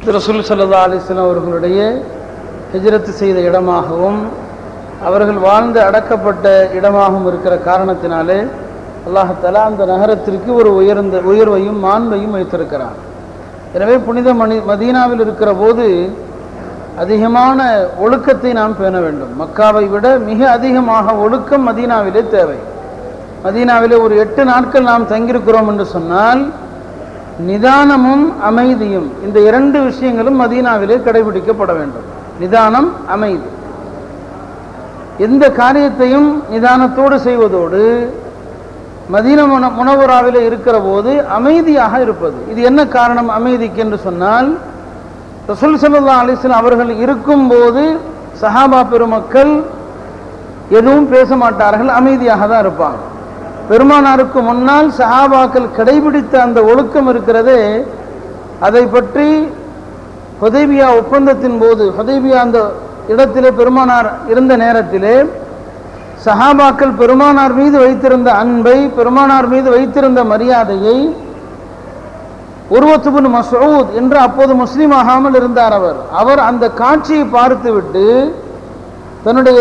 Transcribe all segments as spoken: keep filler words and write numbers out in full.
ரசூல் ஸல்லல்லாஹு அலைஹி வஸல்லம் அவர்களுடைய ஹிஜ்ரத் செய்த இடமாகவும் அவர்கள் வாழ்ந்து அடக்கப்பட்ட இடமாகவும் இருக்கிற காரணத்தினாலே அல்லாஹ் தஆலா அந்த நகரத்திற்கு ஒரு உயர்ந்த உயர்வையும் மாண்பையும் வைத்திருக்கிறார். எனவே புனித மணி மதீனாவில் இருக்கிற போது அதிகமான ஒழுக்கத்தை நாம் பேண வேண்டும். மக்காவை விட மிக அதிகமாக ஒழுக்கம் மதீனாவிலே தேவை. மதீனாவிலே ஒரு எட்டு நாட்கள் நாம் தங்கியிருக்கிறோம் என்று சொன்னால் நிதானமும் அமைதியும், இந்த இரண்டு விஷயங்களும் மதீனாவிலே கடைபிடிக்கப்பட வேண்டும். நிதானம், அமைதி. எந்த காரியத்தையும் நிதானத்தோடு செய்வதோடு மதீனா முன முனவராவிலே இருக்கிற போது அமைதியாக இருப்பது. இது என்ன காரணம் அமைதிக்கு என்று சொன்னால், ரசூல் ஸல்லல்லாஹு அலைஹி வஸல்லம் அவர்கள் இருக்கும்போது சஹாபா பெருமக்கள் எதுவும் பேச மாட்டார்கள், அமைதியாக தான் இருப்பாங்க. பெருமானாருக்கு முன்னால் சஹாபாக்கள் கடைபிடித்த அந்த ஒழுக்கம் இருக்கிறதே, அதை பற்றி ஹுதைபியா ஒப்பந்தத்தின் போது, ஹுதைபியா அந்த இடத்திலே பெருமானார் இருந்த நேரத்திலே சஹாபாக்கள் பெருமானார் மீது வைத்திருந்த அன்பை, பெருமானார் மீது வைத்திருந்த மரியாதையை, உர்வத் இப்னு மஸ்ஊத் என்று அப்போது முஸ்லீம் ஆகாமல் இருந்தார் அவர் அவர் அந்த காட்சியை பார்த்துவிட்டு தன்னுடைய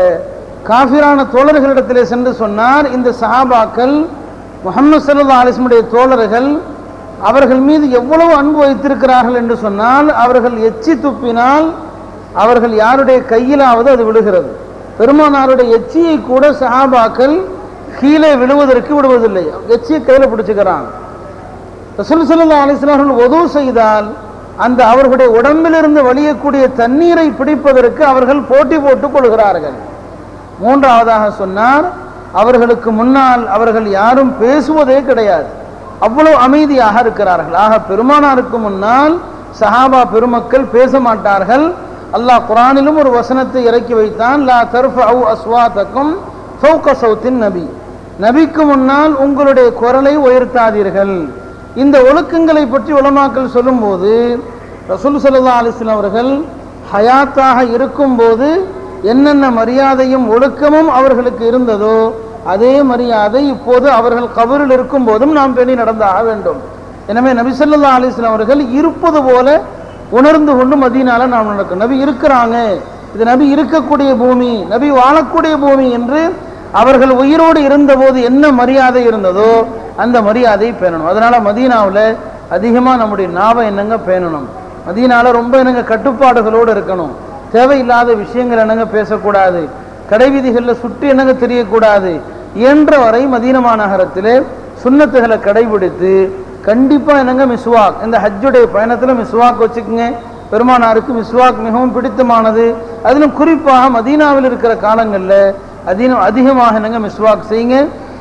காஃபிரான தோழர்களிடத்திலே சென்று சொன்னார், இந்த சஹாபாக்கள் முஹம்மது ஸல்லல்லாஹு அலைஹி வஸல்லம் தோழர்கள், அவர்கள் மீது எவ்வளவு அன்பு வைத்திருக்கிறார்கள் என்று சொன்னால், அவர்கள் எச்சி துப்பினால் அவர்கள் யாருடைய கையிலாவது அது விழுகிறது. பெருமானாருடைய எச்சியை கூட சஹாபாக்கள் கீழே விழுவதற்கு விடுவதில்லை, எச்சியை கையில் பிடிச்சுக்கிறாங்க. ரசூல் ஸல்லல்லாஹு அலைஹி வஸல்லம் அவர்கள் வுது செய்தால் அந்த அவர்களுடைய உடம்பிலிருந்து வழியக்கூடிய தண்ணீரை பிடிப்பதற்கு அவர்கள் போட்டி போட்டுக் கொள்கிறார்கள். மூன்றாவதாக சொன்னார், அவர்களுக்கு முன்னால் அவர்கள் யாரும் பேசுவதே கிடையாது, அவ்வளவு அமைதியாக இருக்கிறார்கள். ஆக பெருமானாருக்கு முன்னால் சஹாபா பெருமக்கள் பேச மாட்டார்கள். அல்லாஹ் குர்ஆனிலும் ஒரு வசனத்தை இறக்கி வைத்தான், லா தர்ஃபஉ அஸ்வாதக்கும் ஃபௌக ஸௌத்தின் நபி, நபிக்கு முன்னால் உங்களுடைய குரலை உயர்த்தாதீர்கள். இந்த ஒழுக்கங்களை பற்றி உலமாக்கள் சொல்லும்போது ரசூல் ஸல்லல்லாஹு அலைஹி வஸல்லம் அவர்கள் ஹயாத்தாக இருக்கும்போது என்னென்ன மரியாதையும் ஒழுக்கமும் அவர்களுக்கு இருந்ததோ அதே மரியாதை இப்போது அவர்கள் கபரில் இருக்கும் போதும் நாம் பேணி நடந்தாக வேண்டும். எனவே நபி ஸல்லல்லாஹு அலைஹி வஸல்லம் அவர்கள் இருப்பது போல உணர்ந்து கொண்டு மதீனால நாம் நடக்கும். நபி இருக்கிறாங்க, இது நபி இருக்கக்கூடிய பூமி, நபி வாழக்கூடிய பூமி என்று அவர்கள் உயிரோடு இருந்தபோது என்ன மரியாதை இருந்ததோ அந்த மரியாதையை பேணணும். அதனால மதீனாவில் அதிகமாக நம்முடைய நாவை என்னங்க பேணணும். மதீனால ரொம்ப என்னங்க கட்டுப்பாடுகளோடு இருக்கணும். தேவையில்லாத விஷயங்கள் என்னங்க பேசக்கூடாது, கடைவீதிகளில் சுற்றி என்னங்க தெரியக்கூடாது. இயன்ற வரை மதீனா மாநகரத்திலே சுன்னத்துகளை கடைபிடித்து கண்டிப்பாக என்னங்க மிஸ்வாக், இந்த ஹஜ்ஜுடைய பயணத்தில் மிஸ்வாக் வச்சுக்கோங்க. பெருமானாருக்கு மிஸ்வாக் மிகவும் பிடித்தமானது. அதிலும் குறிப்பாக மதீனாவில் இருக்கிற காலங்களில் அதிகம் அதிகமாக என்னங்க மிஸ்வாக் செய்யுங்க.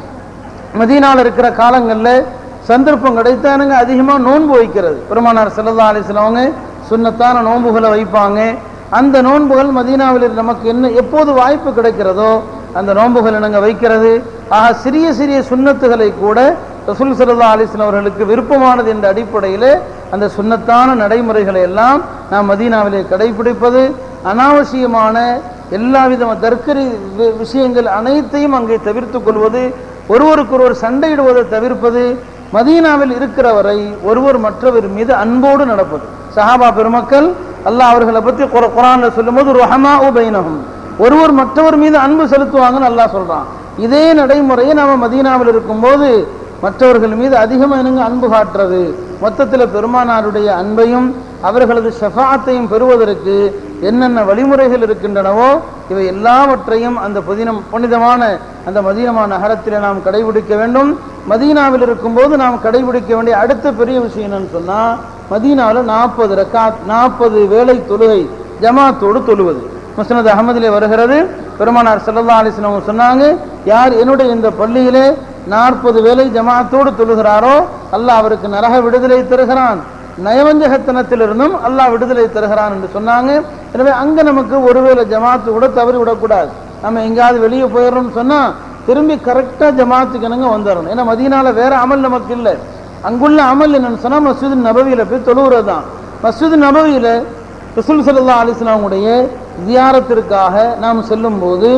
மதீனாவில் இருக்கிற காலங்களில் சந்தர்ப்பம் கிடைத்தா என்னங்க அதிகமாக நோன்பு வைக்கிறது. பெருமானார் ஸல்லல்லாஹு அலைஹி வஸல்லம் அவங்க சுன்னத்தான நோன்புகளை வைப்பாங்க. அந்த நோன்புகள் மதீனாவில் நமக்கு என்ன எப்போது வாய்ப்பு கிடைக்கிறதோ அந்த நோன்புகள் என்னங்க வைக்கிறது. ஆக சிறிய சிறிய சுன்னத்துகளை கூட ரசூல் ஸல்லல்லாஹு அலைஹி வஸல்லம் அவர்களுக்கு விருப்பமானது என்ற அடிப்படையில் அந்த சுன்னத்தான நடைமுறைகளை எல்லாம் நாம் மதீனாவிலே கடைபிடிப்பது, அனாவசியமான எல்லா விதமான தர்க்கரி விஷயங்கள் அனைத்தையும் அங்கே தவிர்த்து கொள்வது, ஒருவருக்கொருவர் சண்டையிடுவதை தவிர்ப்பது, மதீனாவில் இருக்கிற வரை ஒருவர் மற்றவர் மீது அன்போடு நடப்பது. சஹாபா பெருமக்கள் அல்லாஹ் அவர்களை பற்றி குர்ஆன்ல சொல்லும்போது ரஹமாஉ பைனஹும், ஒருவர் மற்றவர் மீது அன்பு செலுத்துவாங்கன்னு அல்லாஹ் சொல்றான். இதே நடைமுறையை நாம மதீனாவில் இருக்கும்போது மற்றவர்கள் மீது அதிகமாக என்னங்க அன்பு காட்டுறது. மொத்தத்தில் பெருமானாருடைய அன்பையும் அவர்களது ஷஃபாஅத்தையும் பெறுவதற்கு என்னென்ன வழிமுறைகள் இருக்கின்றனவோ இவை எல்லாவற்றையும் அந்த புதினம் புனிதமான அந்த மதீனா நகரத்தில் நாம் கடைபிடிக்க வேண்டும். மதீனாவில் இருக்கும்போது நாம் கடைபிடிக்க வேண்டிய அடுத்த பெரிய விஷயம் என்னன்னு சொன்னால், மதீனாவில் நாற்பது ரக்காத் நாற்பது வேளை தொழுகை ஜமாத்தோடு தொழுவது. முஸ்னத் அஹமதிலே வருகிறது, பெருமானார் ஸல்லல்லாஹு அலைஹி வஸல்லம் சொன்னாங்க, யார் என்னுடைய இந்த பள்ளியிலே நாற்பது வேளை ஜமாத்தோடு தொழுகிறாரோ அல்லாஹ் அவருக்கு நரக விடுதலை தருகிறான், நயவஞ்சகத்தனத்திலிருந்தும் அல்லாஹ் விடுதலை தருகிறான் என்று சொன்னாங்க. எனவே அங்கே நமக்கு ஒருவேளை ஜமாத்து கூட தவறி விடக்கூடாது. நம்ம எங்கேயாவது வெளியே போயிடணும்னு சொன்னால் திரும்பி கரெக்டாக ஜமாத்துக்கு என்னங்க வந்துடணும். ஏன்னா மதீனால வேற அமல் நமக்கு இல்லை. அங்குள்ள அமல் என்னன்னு சொன்னால் மஸ்ஜித் நபவியில் போய் தொழுகிறது தான். மஸ்ஜித் நபவியில் ரசூல் ஸல்லல்லாஹு அலைஹி வஸல்லம் உடைய ஜியாரத்திற்காக நாம் செல்லும் போது,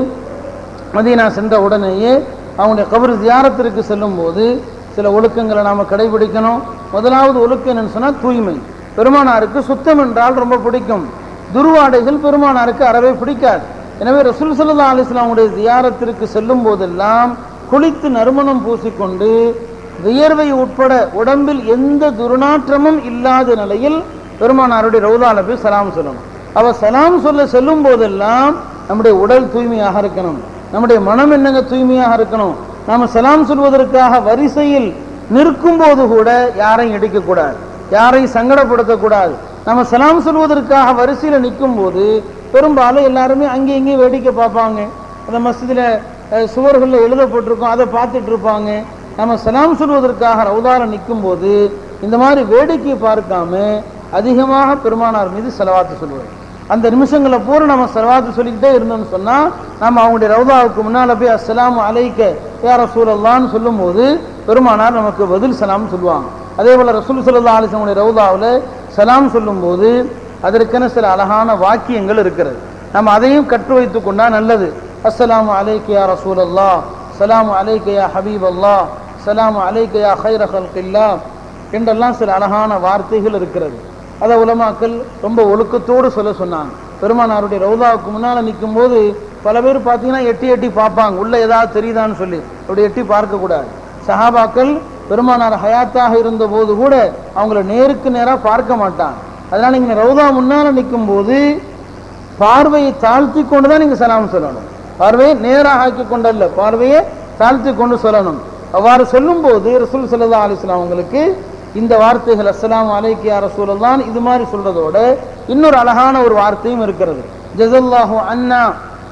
மதீனா சென்ற உடனேயே அவங்களுடைய கபர் ஜியாரத்திற்கு செல்லும் போது சில ஒழுக்கங்களை நாம் கடைபிடிக்கணும். முதலாவது ஒழுக்கம் என்னன்னு சொன்னால் தூய்மை. பெருமானாருக்கு சுத்தம் என்றால் ரொம்ப பிடிக்கும். துர்வாடைகள் பெருமானாருக்கு அறவே பிடிக்காது. எனவே ரசூல் ஸல்லல்லாஹு அலைஹி வஸல்லம் உடைய ஜியாரத்திற்கு செல்லும் போதெல்லாம் குளித்து நறுமணம் பூசிக்கொண்டு வியர்வை உட்பட உடம்பில் எந்த துர்நாற்றமும் இல்லாத நிலையில் பெருமானாருடைய ரவுதால போய் சலாம் சொல்லணும். அவ சலாம் சொல்ல செல்லும் போதெல்லாம் நம்முடைய உடல் தூய்மையாக இருக்கணும், நம்முடைய மனம் என்னங்க தூய்மையாக இருக்கணும். நாம சலாம் சொல்வதற்காக வரிசையில் நிற்கும் போது கூட யாரையும் இடிக்கக்கூடாது, யாரையும் சங்கடப்படுத்தக்கூடாது. நம்ம சலாம் சொல்வதற்காக வரிசையில் நிற்கும் போது பெரும்பாலும் எல்லாருமே அங்கே இங்கேயும் வேடிக்கை பார்ப்பாங்க. அந்த மஸ்ஜிதில் சுவர்களில் எழுதப்பட்டிருக்கோம், அதை பார்த்துட்டு இருப்பாங்க. நம்ம சலாம் சொல்வதற்காக ரவுதால நிற்கும் போது இந்த மாதிரி வேடிக்கை பார்க்காம அதிகமாக பெருமானார் மீது ஸலவாத்து சொல்லுவார். அந்த நிமிஷங்களை பூரா நம்ம ஸலவாத்து சொல்லிக்கிட்டே இருந்தோம்னு சொன்னால் நம்ம அவங்களுடைய ரவுதாவுக்கு முன்னால் போய் அஸ்ஸலாமு அலைக்க யா ரசூலல்லாஹ்னு சொல்லும்போது பெருமானார் நமக்கு பதில் சலாம் சொல்லுவாங்க. அதே போல் ரசூல் ஸல்லல்லாஹு அலைஹி வஸல்லம் ரவுதாவில் சலாம் சொல்லும்போது அதற்கென சில அழகான வாக்கியங்கள் இருக்கிறது. நம்ம அதையும் கற்று வைத்து கொண்டா நல்லது. அஸ்ஸலாமு அலைக்க யா ரசூலல்லாஹ், ஸலாமு அலைக்க யா ஹபீபல்லாஹ், ஸலாமு அலைக்க யா கைர ஹல்கில்லாஹ் என்றெல்லாம் சில அழகான வார்த்தைகள் இருக்கிறது. அதை உலமாக்கள் ரொம்ப ஒழுக்கத்தோடு சொல்ல சொன்னாங்க. பெருமானாருடைய ரவுதாவுக்கு முன்னால் நிற்கும் போது பல பேர் பார்த்தீங்கன்னா எட்டி எட்டி பார்ப்பாங்க, உள்ள ஏதாவது தெரியுதான்னு சொல்லி. அப்படி எட்டி பார்க்கக்கூடாது. சஹாபாக்கள் பெருமானார் ஹயாத்தாக இருந்த போது கூட அவங்கள நேருக்கு நேராக பார்க்க மாட்டாங்க. அதனால நீங்க ரவுதா முன்னால் நிற்கும் போது பார்வையை தாழ்த்தி கொண்டு தான் நீங்க சலாம் சொல்லணும். பார்வையை நேராக ஆக்கி கொண்டல்ல, பார்வையை தாழ்த்தி கொண்டு சொல்லணும். அவ்வாறு சொல்லும் போது ரசூல் ஸல்லல்லாஹு அலைஹி வஸல்லம் அவங்களுக்கு இந்த வார்த்தைகள் அஸ்ஸலாமு அலைக்க யா ரசூலல்லாஹ் இது மாதிரி சொல்றதோட இன்னொரு அழகான ஒரு வார்த்தையும் இருக்கிறது. ஜஸல்லாஹு அன்னா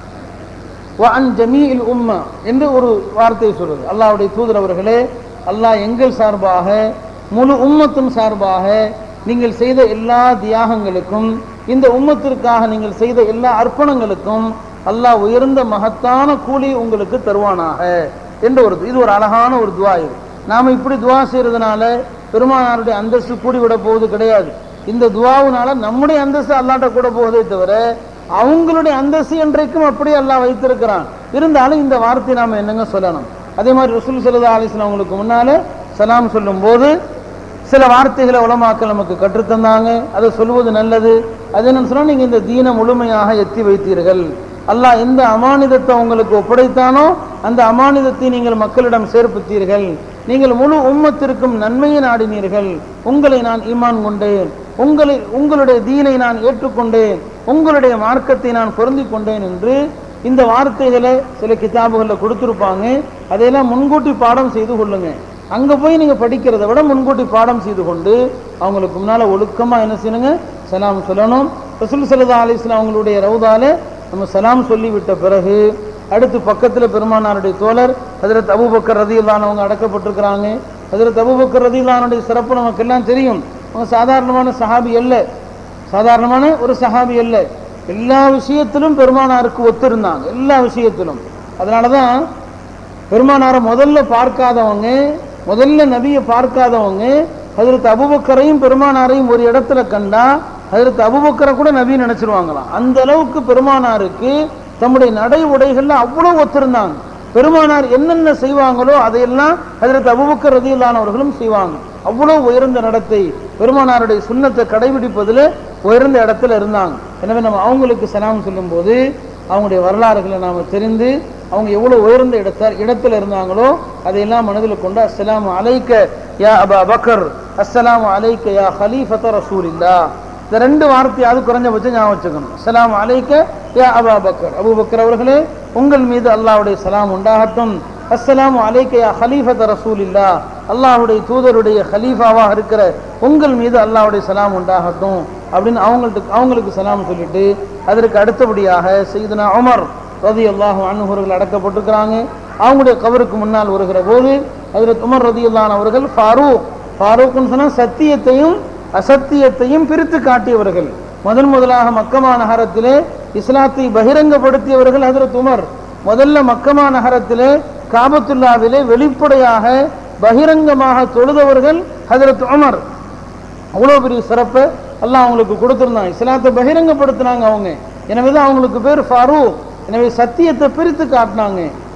வ அன் ஜமீஇல் உம்ம என்று ஒரு வார்த்தை சொல்றது. அல்லாஹ்வுடைய தூதர் அவர்களே, அல்லாஹ் எங்கள் சார்பாக முழு உம்மத்தும் சார்பாக நீங்கள் செய்த எல்லா தியாகங்களுக்கும், இந்த உம்மத்திற்காக நீங்கள் செய்த எல்லா அர்ப்பணங்களுக்கும் அல்லாஹ் உயர்ந்த மகத்தான கூலி உங்களுக்கு தருவானாக என்ற ஒரு இது ஒரு அழகான ஒரு துவா. இது நாம் இப்படி துவா செய்யறதுனால பெருமானாருடைய அந்தஸ்து கூடிவிட போவது கிடையாது. இந்த துவாவுனால நம்முடைய அந்தஸ்து அல்லாட்ட கூட போவதே தவிர அவங்களுடைய அந்தஸ்து என்றைக்கும் அப்படியே அல்லாஹ் வைத்திருக்கிறான். இருந்தாலும் இந்த வார்த்தை நாம என்னங்க சொல்லணும். அதே மாதிரி ரசூல் ஸல்லல்லாஹு அலைஹி வஸல்லம் அவங்களுக்கு முன்னால சலாம் சொல்லும் போது சில வார்த்தைகளை உலமாக்கள் நமக்கு கற்றுத்தந்தாங்க. அதை சொல்வது நல்லது. அது என்னன்னு சொன்னா, நீங்க இந்த தீனை முழுமையாக எத்தி வைத்தீர்கள். அல்லாஹ் எந்த அமானிதத்தை உங்களுக்கு ஒப்படைத்தானோ அந்த அமானிதத்தை நீங்கள் மக்களிடம் சேர்ப்பித்தீர்கள். நீங்கள் முழு உம்மத்திற்கும் நன்மையை நாடினீர்கள். உங்களை நான் ஈமான் கொண்டேன், உங்களை உங்களுடைய தீனை நான் ஏற்றுக்கொண்டேன், உங்களுடைய மார்க்கத்தை நான் பொருந்தி கொண்டேன் என்று இந்த வார்த்தைகளை சில கிதாபுகளில் கொடுத்துருப்பாங்க. அதையெல்லாம் முன்கூட்டி பாடம் செய்து கொள்ளுங்க. அங்கே போய் நீங்கள் படிக்கிறத விட முன்கூட்டி பாடம் செய்து கொண்டு அவங்களுக்கு முன்னால் ஒழுக்கமாக என்ன செய்யணுங்க, சலாம் சொல்லணும். ரசூல் ஸல்லல்லாஹு அலைஹி வஸல்லம் அவங்களுடைய ரவுதால நம்ம சலாம் சொல்லிவிட்ட பிறகு அடுத்து பக்கத்தில் பெருமானாருடைய தோழர் ஹஜ்ரத் அபூபக்கர் ரலியல்லாஹு அன்ஹு அடக்கப்பட்டிருக்கிறாங்க. ஹஜ்ரத் அபூபக்கர் ரலியல்லாஹு அன்ஹுடைய சிறப்பு நமக்கு எல்லாம் தெரியும். அவங்க சாதாரணமான சஹாபி அல்ல, சாதாரணமான ஒரு சஹாபி அல்ல. எல்லா விஷயத்திலும் பெருமானாருக்கு ஒத்திருந்தாங்க, எல்லா விஷயத்திலும். அதனால தான் பெருமானாரை முதல்ல பார்க்காதவங்க, முதல்ல நபியை பார்க்காதவங்க ஹஜ்ரத் அபூபக்கரையும் பெருமானாரையும் ஒரு இடத்துல கண்டா ஹஜ்ரத் அபூபக்கரை கூட நபி நினைச்சிருவாங்களாம். அந்த அளவுக்கு பெருமானாருக்கு தம்முடைய நடை உடைகள்ல அவ்வளவு ஒத்திருந்தாங்க. பெருமானார் என்னென்ன செய்வாங்களோ அதையெல்லாம் ஹஜ்ரத் அபூபக்கர் ரலியல்லாஹு அன்ஹு அவர்களும் செய்வாங்க. அவ்வளவு உயர்ந்த நடத்தை, பெருமானாருடைய சுன்னத்தை கடைபிடிப்பதில் உயர்ந்த இடத்துல இருந்தாங்க. எனவே நம்ம அவங்களுக்கு சலாம் சொல்லும் போது அவங்களுடைய வரலாறுகளை நாம் தெரிந்து அவங்க எவ்வளவு உயர்ந்த இடத்த இடத்துல இருந்தாங்களோ அதையெல்லாம் மனதில் கொண்டு அஸ்ஸலாமு அலைக்க யா அபா பக்கர், அஸ்ஸலாமு அலைக்க யா ஹலீஃபத ரசூலில்லாஹ், இந்த ரெண்டு வார்த்தையாவது குறைஞ்சபட்சம் ஞாபகம் வச்சுக்கணும். அஸ்ஸலாமு அலைக்க யா அபா பக்கர், அபூபக்கர் அவர்களே உங்கள் மீது அல்லாஹ்வுடைய சலாம் உண்டாகட்டும். அஸ்ஸலாமு அலைக்க யா ஹலீஃபத ரசூலில்லாஹ், அல்லாஹ்வுடைய தூதருடைய ஹலீஃபாவாக இருக்கிற உங்கள் மீது அல்லாஹ்வுடைய சலாம் உண்டாகட்டும் அப்படின்னு அவங்களுக்கு அவங்களுக்கு சலாம் சொல்லிட்டு அதற்கு அடுத்தபடியாக சையதுனா உமர் ரலியல்லாஹு அன்ஹு அவர்கள் அடக்கப்பட்டிருக்கிறாங்க. அவங்களுடைய கபருக்கு முன்னால் வருகிற போது ஹஜ்ரத் உமர் ரலியல்லாஹு அன்ஹு அவர்கள் ஃபாரூக், ஃபாரூக்னு சொன்னா சத்தியத்தையும் அசத்தியத்தையும் பிரித்து காட்டியவர்கள். முதன் முதலாக மக்கமா நகரத்திலே இஸ்லாத்தை பகிரங்கப்படுத்தியவர்கள் ஹஜ்ரத் உமர். முதல்ல மக்கமா நகரத்திலே காபத்துல்லாவிலே வெளிப்படையாக பகிரங்கமாக தொழுதவர்கள் ஹஜ்ரத் உமர். அவ்வளோ பெரிய சிறப்பை அல்லாஹ் அவங்களுக்கு கொடுத்துருந்தாங்க. இஸ்லாத்தை பகிரங்கப்படுத்தினாங்க அவங்க. எனவேதான் அவங்களுக்கு பேர் ஃபாரூக். எனவே சத்தியத்தை பிரித்து காட்டினாங்க.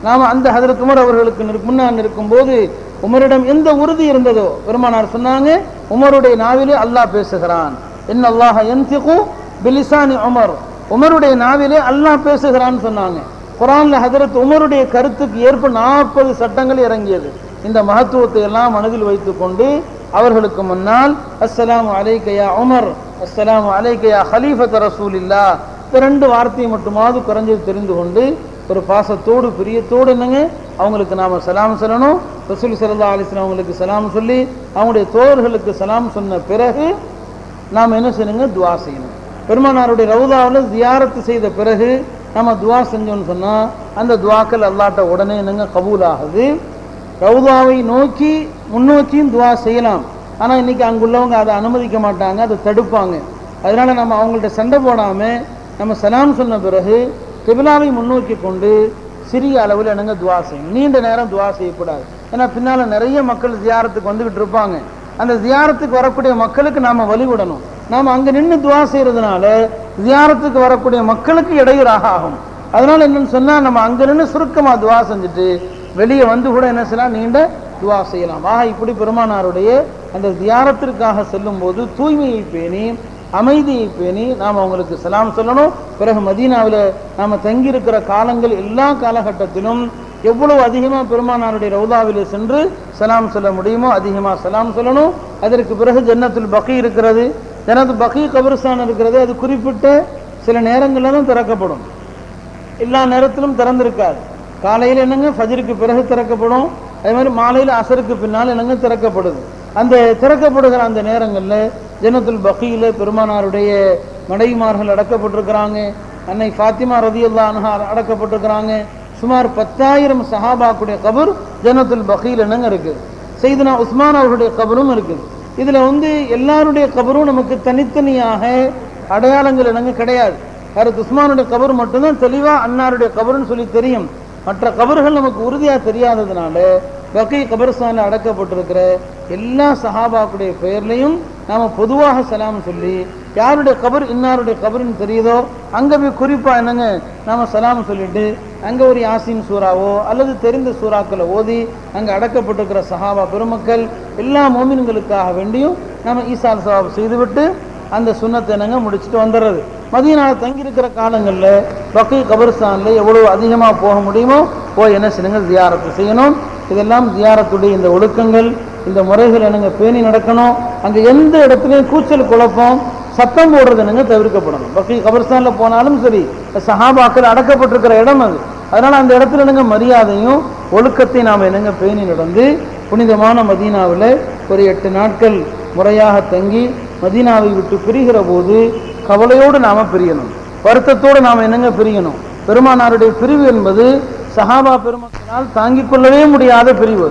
நாம் அந்த ஹதரத் உமர் அவர்களுக்கு முன்னால் இருக்கும்போது உமரிடம் எந்த உறுதி இருந்ததோ பெருமானார் சொன்னாங்க, உமருடைய நாவிலே அல்லாஹ் பேசுகிறான். இன்னல்லாஹ யன்திகு பிலிசானி உமர், உமருடைய நாவிலே அல்லாஹ் பேசுகிறான்னு சொன்னாங்க. குர்ஆன்ல ஹதரத் உமருடைய கருத்துக்கு ஏற்ப நாற்பது சட்டங்கள் இறங்கியது. இந்த மகத்துவத்தை எல்லாம் மனதில் வைத்துக் கொண்டு அவர்களுக்கு முன்னால் அஸ்ஸலாமு அலைக்க யா உமர், அஸ்ஸலாமு அலைக்க யா ஹலீஃபத் ரசூலில்லாஹ், இந்த ரெண்டு வார்த்தையை மட்டுமாவது குறைஞ்சது தெரிந்து கொண்டு ஒரு பாசத்தோடு பிரியத்தோடு என்னங்க அவங்களுக்கு நாம சலாம் சொல்லணும். ரசூல் ஸல்லல்லாஹு அலைஹி வஸல்லம் அவங்களுக்கு சலாம் சொல்லி அவங்களுடைய தோழர்களுக்கு சலாம் சொன்ன பிறகு நாம் என்ன செய்யணுங்க, துவா செய்யணும். பெருமானாருடைய ரவுதாவில் ஜியாரத்து செய்த பிறகு நம்ம துவா செஞ்சோம்னு சொன்னால் அந்த துவாக்கள் அல்லாட்ட உடனே என்னங்க கபூல் ஆகுது. ரவுதாவை நோக்கி முன்னோக்கியும் துவா செய்யலாம். ஆனால் இன்னைக்கு அங்குள்ளவங்க அதை அனுமதிக்க மாட்டாங்க, அதை தடுப்பாங்க. அதனால நம்ம அவங்கள்ட்ட சண்டை போடாமல் நம்ம சலாம் சொன்ன பிறகு கிபிலாவை முன்னோக்கி கொண்டு சிறிய அளவில் என்னங்க துவா செய்யணும். நீண்ட நேரம் துவா செய்யக்கூடாது. ஏன்னா பின்னால் நிறைய மக்கள் ஜியாரத்துக்கு வந்துக்கிட்டு இருப்பாங்க. அந்த ஜியாரத்துக்கு வரக்கூடிய மக்களுக்கு நாம் வழிவிடணும். நாம் அங்கே நின்று துவா செய்கிறதுனால ஜியாரத்துக்கு வரக்கூடிய மக்களுக்கு இடையூறாக ஆகும். அதனால என்னன்னு சொன்னால் நம்ம அங்கே நின்று சுருக்கமாக துவா செஞ்சுட்டு வெளியே வந்து கூட என்ன செய்யலாம், நீண்ட துவா செய்யலாம். ஆக இப்படி பெருமானாருடைய அந்த ஜியாரத்திற்காக செல்லும் போது தூய்மையை பேணி அமைதியை பேணி நாம் அவங்களுக்கு சலாம் சொல்லணும். பிறகு மதீனாவில் நாம் தங்கியிருக்கிற காலங்கள் எல்லா காலகட்டத்திலும் எவ்வளவு அதிகமாக பெருமானாருடைய ரவுதாவில் சென்று சலாம் சொல்ல முடியுமோ அதிகமாக சலாம் சொல்லணும். அதற்கு பிறகு ஜன்னத்துல் பகீ இருக்கிறது, ஜன்னத்துல் பகீ கபர்ஸ்தான் இருக்கிறது. அது குறிப்பிட்ட சில நேரங்களில் தான் திறக்கப்படும், எல்லா நேரத்திலும் திறந்திருக்காது. காலையில் என்னங்க ஃபஜ்ருக்கு பிறகு திறக்கப்படும், அதே மாதிரி மாலையில் அசருக்கு பின்னால் என்னங்க திறக்கப்படுது. அந்த திறக்கப்படுகிற அந்த நேரங்களில் ஜன்னத்துல் பகீல பெருமானாருடைய மனைவிமார்கள் அடக்கப்பட்டிருக்கிறாங்க. அன்னை ஃபாத்திமா ரலியல்லாஹு அன்ஹா அடக்கப்பட்டிருக்கிறாங்க. சுமார் பத்தாயிரம் சஹாபாக்குடைய கபர் ஜன்னத்துல் பகீல் என்னங்க இருக்குது. சையதுனா உஸ்மான் அவர்களுடைய கபரும் இருக்குது. இதில் வந்து எல்லாருடைய கபரும் நமக்கு தனித்தனியாக அடையாளங்கள் என்னங்க கிடையாது. ஹஜ்ரத் உஸ்மானுடைய கபர் மட்டும்தான் தெளிவாக அன்னாருடைய கபருன்னு சொல்லி தெரியும். மற்ற கபர்கள் நமக்கு உறுதியாக தெரியாததுனால பகீ கபர்ஸ்தானில் அடக்கப்பட்டிருக்கிற எல்லா சஹாபாக்குடைய பெயர்லையும் நாம் பொதுவாக சலாம் சொல்லி யாருடைய கபர் இன்னாருடைய கபர்னு தெரியுதோ அங்கே போய் குறிப்பாக என்னங்க நாம் சலாம் சொல்லிட்டு அங்கே ஒரு யாசின் சூறாவோ அல்லது தெரிந்த சூறாக்களை ஓதி அங்கே அடக்கப்பட்டிருக்கிற சஹாபா பெருமக்கள் எல்லா மோமின்களுக்காக வேண்டியும் நம்ம ஈசால் சவாப் செய்துவிட்டு அந்த சுன்னத்தை என்னங்க முடிச்சுட்டு வந்துடுறது. மதீனாவில் தங்கியிருக்கிற காலங்களில் பகீ கபர்ஸ்தானில் எவ்வளோ அதிகமாக போக முடியுமோ போய் என்ன செய்யுங்க, ஜியாரத்து செய்யணும். இதெல்லாம் ஜியாரத்துடைய இந்த ஒழுக்கங்கள், இந்த முறைகள் என்னங்க பேணி நடக்கணும். அங்கே எந்த இடத்துலையும் கூச்சல் குழப்பம் சத்தம் போடுறது என்னங்க தவிர்க்கப்படணும். பகீ கபர்ஸ்தானில் போனாலும் சரி, சஹாபாக்கள் அடக்கப்பட்டிருக்கிற இடம் அது. அதனால் அந்த இடத்துல என்னங்க மரியாதையும் ஒழுக்கத்தை நாம் என்னங்க பேணி நடந்து புனிதமான மதீனாவில் ஒரு எட்டு நாட்கள் முறையாக தங்கி மதீனாவை விட்டு பிரிகிற போது கவலையோடு நாம் பிரியணும், வருத்தத்தோடு நாம் என்னங்க பிரியணும். பெருமானாருடைய பிரிவு என்பது சஹாபா பெருமக்களால் தாங்கிக் கொள்ளவே முடியாத பிரிவு.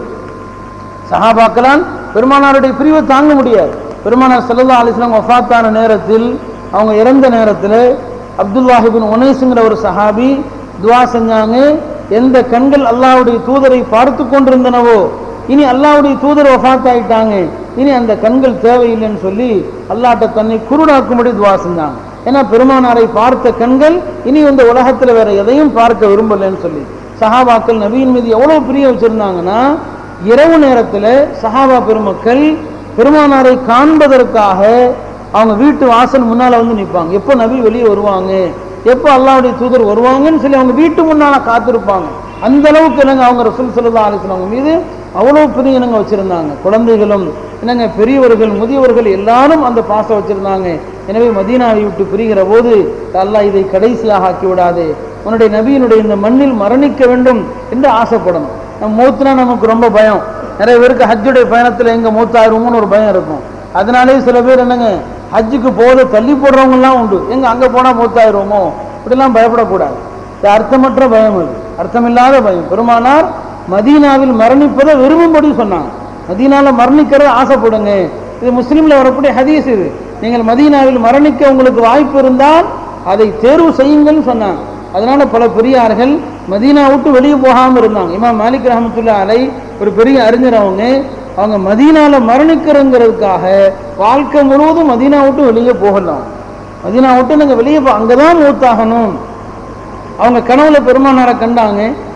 சஹாபாக்களால் பெருமானாருடைய பிரிவை தாங்க முடியாது. பெருமானார் ஸல்லல்லாஹு அலைஹி வஸல்லம் வஃபாத்தான நேரத்தில் அவங்க இறந்த நேரத்தில் அப்துல்லாஹ் இப்னு உனைஸ்ங்கிற ஒரு சஹாபி துவா செஞ்சாங்க, எந்த கண்கள் அல்லாஹ்வுடைய தூதரை பார்த்து கொண்டிருந்தனவோ இனி அல்லாஹ்வுடைய தூதர் வஃபாத் ஆயிட்டாங்க, இனி அந்த கண்கள் தேவையில்லைன்னு சொல்லி அல்லாஹ்ட்ட தன்னை குருடாக்கும்படி துவா செஞ்சாங்க. ஏன்னா பெருமானாரை பார்த்த கண்கள் இனி இந்த உலகத்தில் வேற எதையும் பார்க்க விரும்பலைன்னு சொல்லி சஹாபாக்கள் நபியின் மீது எவ்வளவு பிரிய வச்சிருந்தாங்கன்னா இரவு நேரத்தில் சஹாபா பெருமக்கள் பெருமானாரை காண்பதற்காக அவங்க வீட்டு வாசல் முன்னால் வந்து நிற்பாங்க. எப்போ நபி வெளியே வருவாங்க, எப்போ அல்லாஹ்வுடைய தூதர் வருவாங்கன்னு சொல்லி அவங்க வீட்டு முன்னால் காத்திருப்பாங்க. அந்த அளவுக்கு என்னங்க அவங்க ரசூல் ஸல்லல்லாஹு அலைஹி வஸல்லம் அவங்க மீது அவ்வளோ பிரிய என்னங்க வச்சுருந்தாங்க. குழந்தைகளும் என்னங்க பெரியவர்கள் முதியவர்கள் எல்லாரும் அந்த பாசம் வச்சுருந்தாங்க. எனவே மதீனாவை விட்டு பிரிகிற போது அல்லாஹ் இதை கடைசியாக ஆக்கி விடாதே, உன்னுடைய நபியினுடைய இந்த மண்ணில் மரணிக்க வேண்டும் என்று ஆசைப்படணும். நம்ம மூத்துனா நமக்கு ரொம்ப பயம். நிறைய பேருக்கு ஹஜ்ஜுடைய பயணத்தில் எங்கே மூத்தாயிருமோன்னு ஒரு பயம் இருக்கும். அதனாலே சில பேர் என்னங்க ஹஜ்ஜுக்கு போத தள்ளி போடுறவங்கலாம் உண்டு, எங்கே அங்கே போனால் மூத்தாயிருமோ இப்படிலாம் பயப்படக்கூடாது. இது அர்த்தமற்ற பயம், அது அர்த்தமில்லாத பயம். பெருமானார் மதீனாவில் மரணிப்பதை விரும்பும்படி சொன்னாங்க. மதீனாவில் மரணிக்கிறத ஆசைப்படுங்க. இது முஸ்லீமில் வரக்கூடிய ஹதீஸ். இது நீங்கள் மதீனாவில் மரணிக்க உங்களுக்கு வாய்ப்பு இருந்தால் அதை தேர்வு செய்யுங்கள்னு சொன்னாங்க. அதனால பல பெரியார்கள் மதீனா விட்டு வெளியே போகாமல் இருந்தாங்க. இமாம் மாலிக் ரஹ்மத்துல்லாஹி அலைஹி ஒரு பெரிய அறிஞர், அவங்க அவங்க மதீனால மரணிக்கிறங்கிறதுக்காக வாழ்க்கை முழுவதும் மதீனா விட்டு வெளியே போகலாம். மதீனா விட்டு நாங்கள் வெளியே போ அங்கதான் மூத்தாகணும். அவங்க கனவுல பெருமானாரை கண்டாங்க.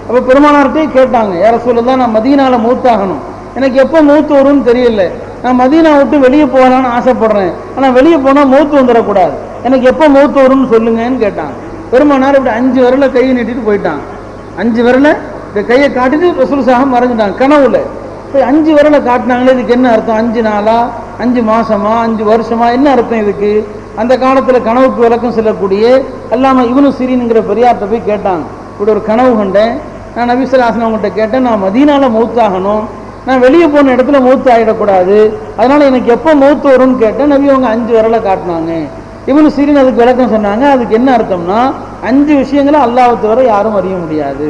அப்போ பெருமானார்கிட்டே கேட்டாங்க, யார சொல்லதான் நான் மதீனால மூத்தாகணும், எனக்கு எப்போ மூத்து வரும்னு தெரியல, நான் மதீனா விட்டு வெளியே போகலான்னு ஆசைப்படுறேன், ஆனால் வெளியே போனால் மூத்து வந்துடக்கூடாது, எனக்கு எப்போ மூத்து வரும்னு சொல்லுங்கன்னு கேட்டாங்க. பெருமானார் இப்படி அஞ்சு விரல கையை நீட்டிட்டு போயிட்டாங்க. அஞ்சு விரல இந்த கையை காட்டிட்டு ரசூல் சாஹம் மறைஞ்சிட்டாங்க கனவுல. இப்போ அஞ்சு விரலை காட்டினாங்களே, இதுக்கு என்ன அர்த்தம்? அஞ்சு நாளா, அஞ்சு மாசமா, அஞ்சு வருஷமா, என்ன அர்த்தம் இதுக்கு? அந்த காலத்தில் கனவுக்கு விளக்கம் சொல்லக்கூடிய அல்லாம இப்னு சிரீன்ங்கிற பெரியார்ட்ட போய் கேட்டாங்க, இப்படி ஒரு கனவு கண்டேன், நான் நபி ஸல்லல்லாஹு அலைஹி வஸல்லம் அவங்கள்ட்ட கேட்டேன், நான் மதீனால மௌத்தாகணும், நான் வெளியே போன இடத்துல மௌத்து ஆகிடக்கூடாது, அதனால எனக்கு எப்போ மௌத்து வரும்னு கேட்டேன். நபி அவங்க அஞ்சு விரலை காட்டினாங்க. இப்னு சிரீன் அதுக்கு விளக்கம் சொன்னாங்க, அதுக்கு என்ன அர்த்தம்னா அஞ்சு விஷயங்களை அல்லாஹ்வை தவிர யாரும் அறிய முடியாது.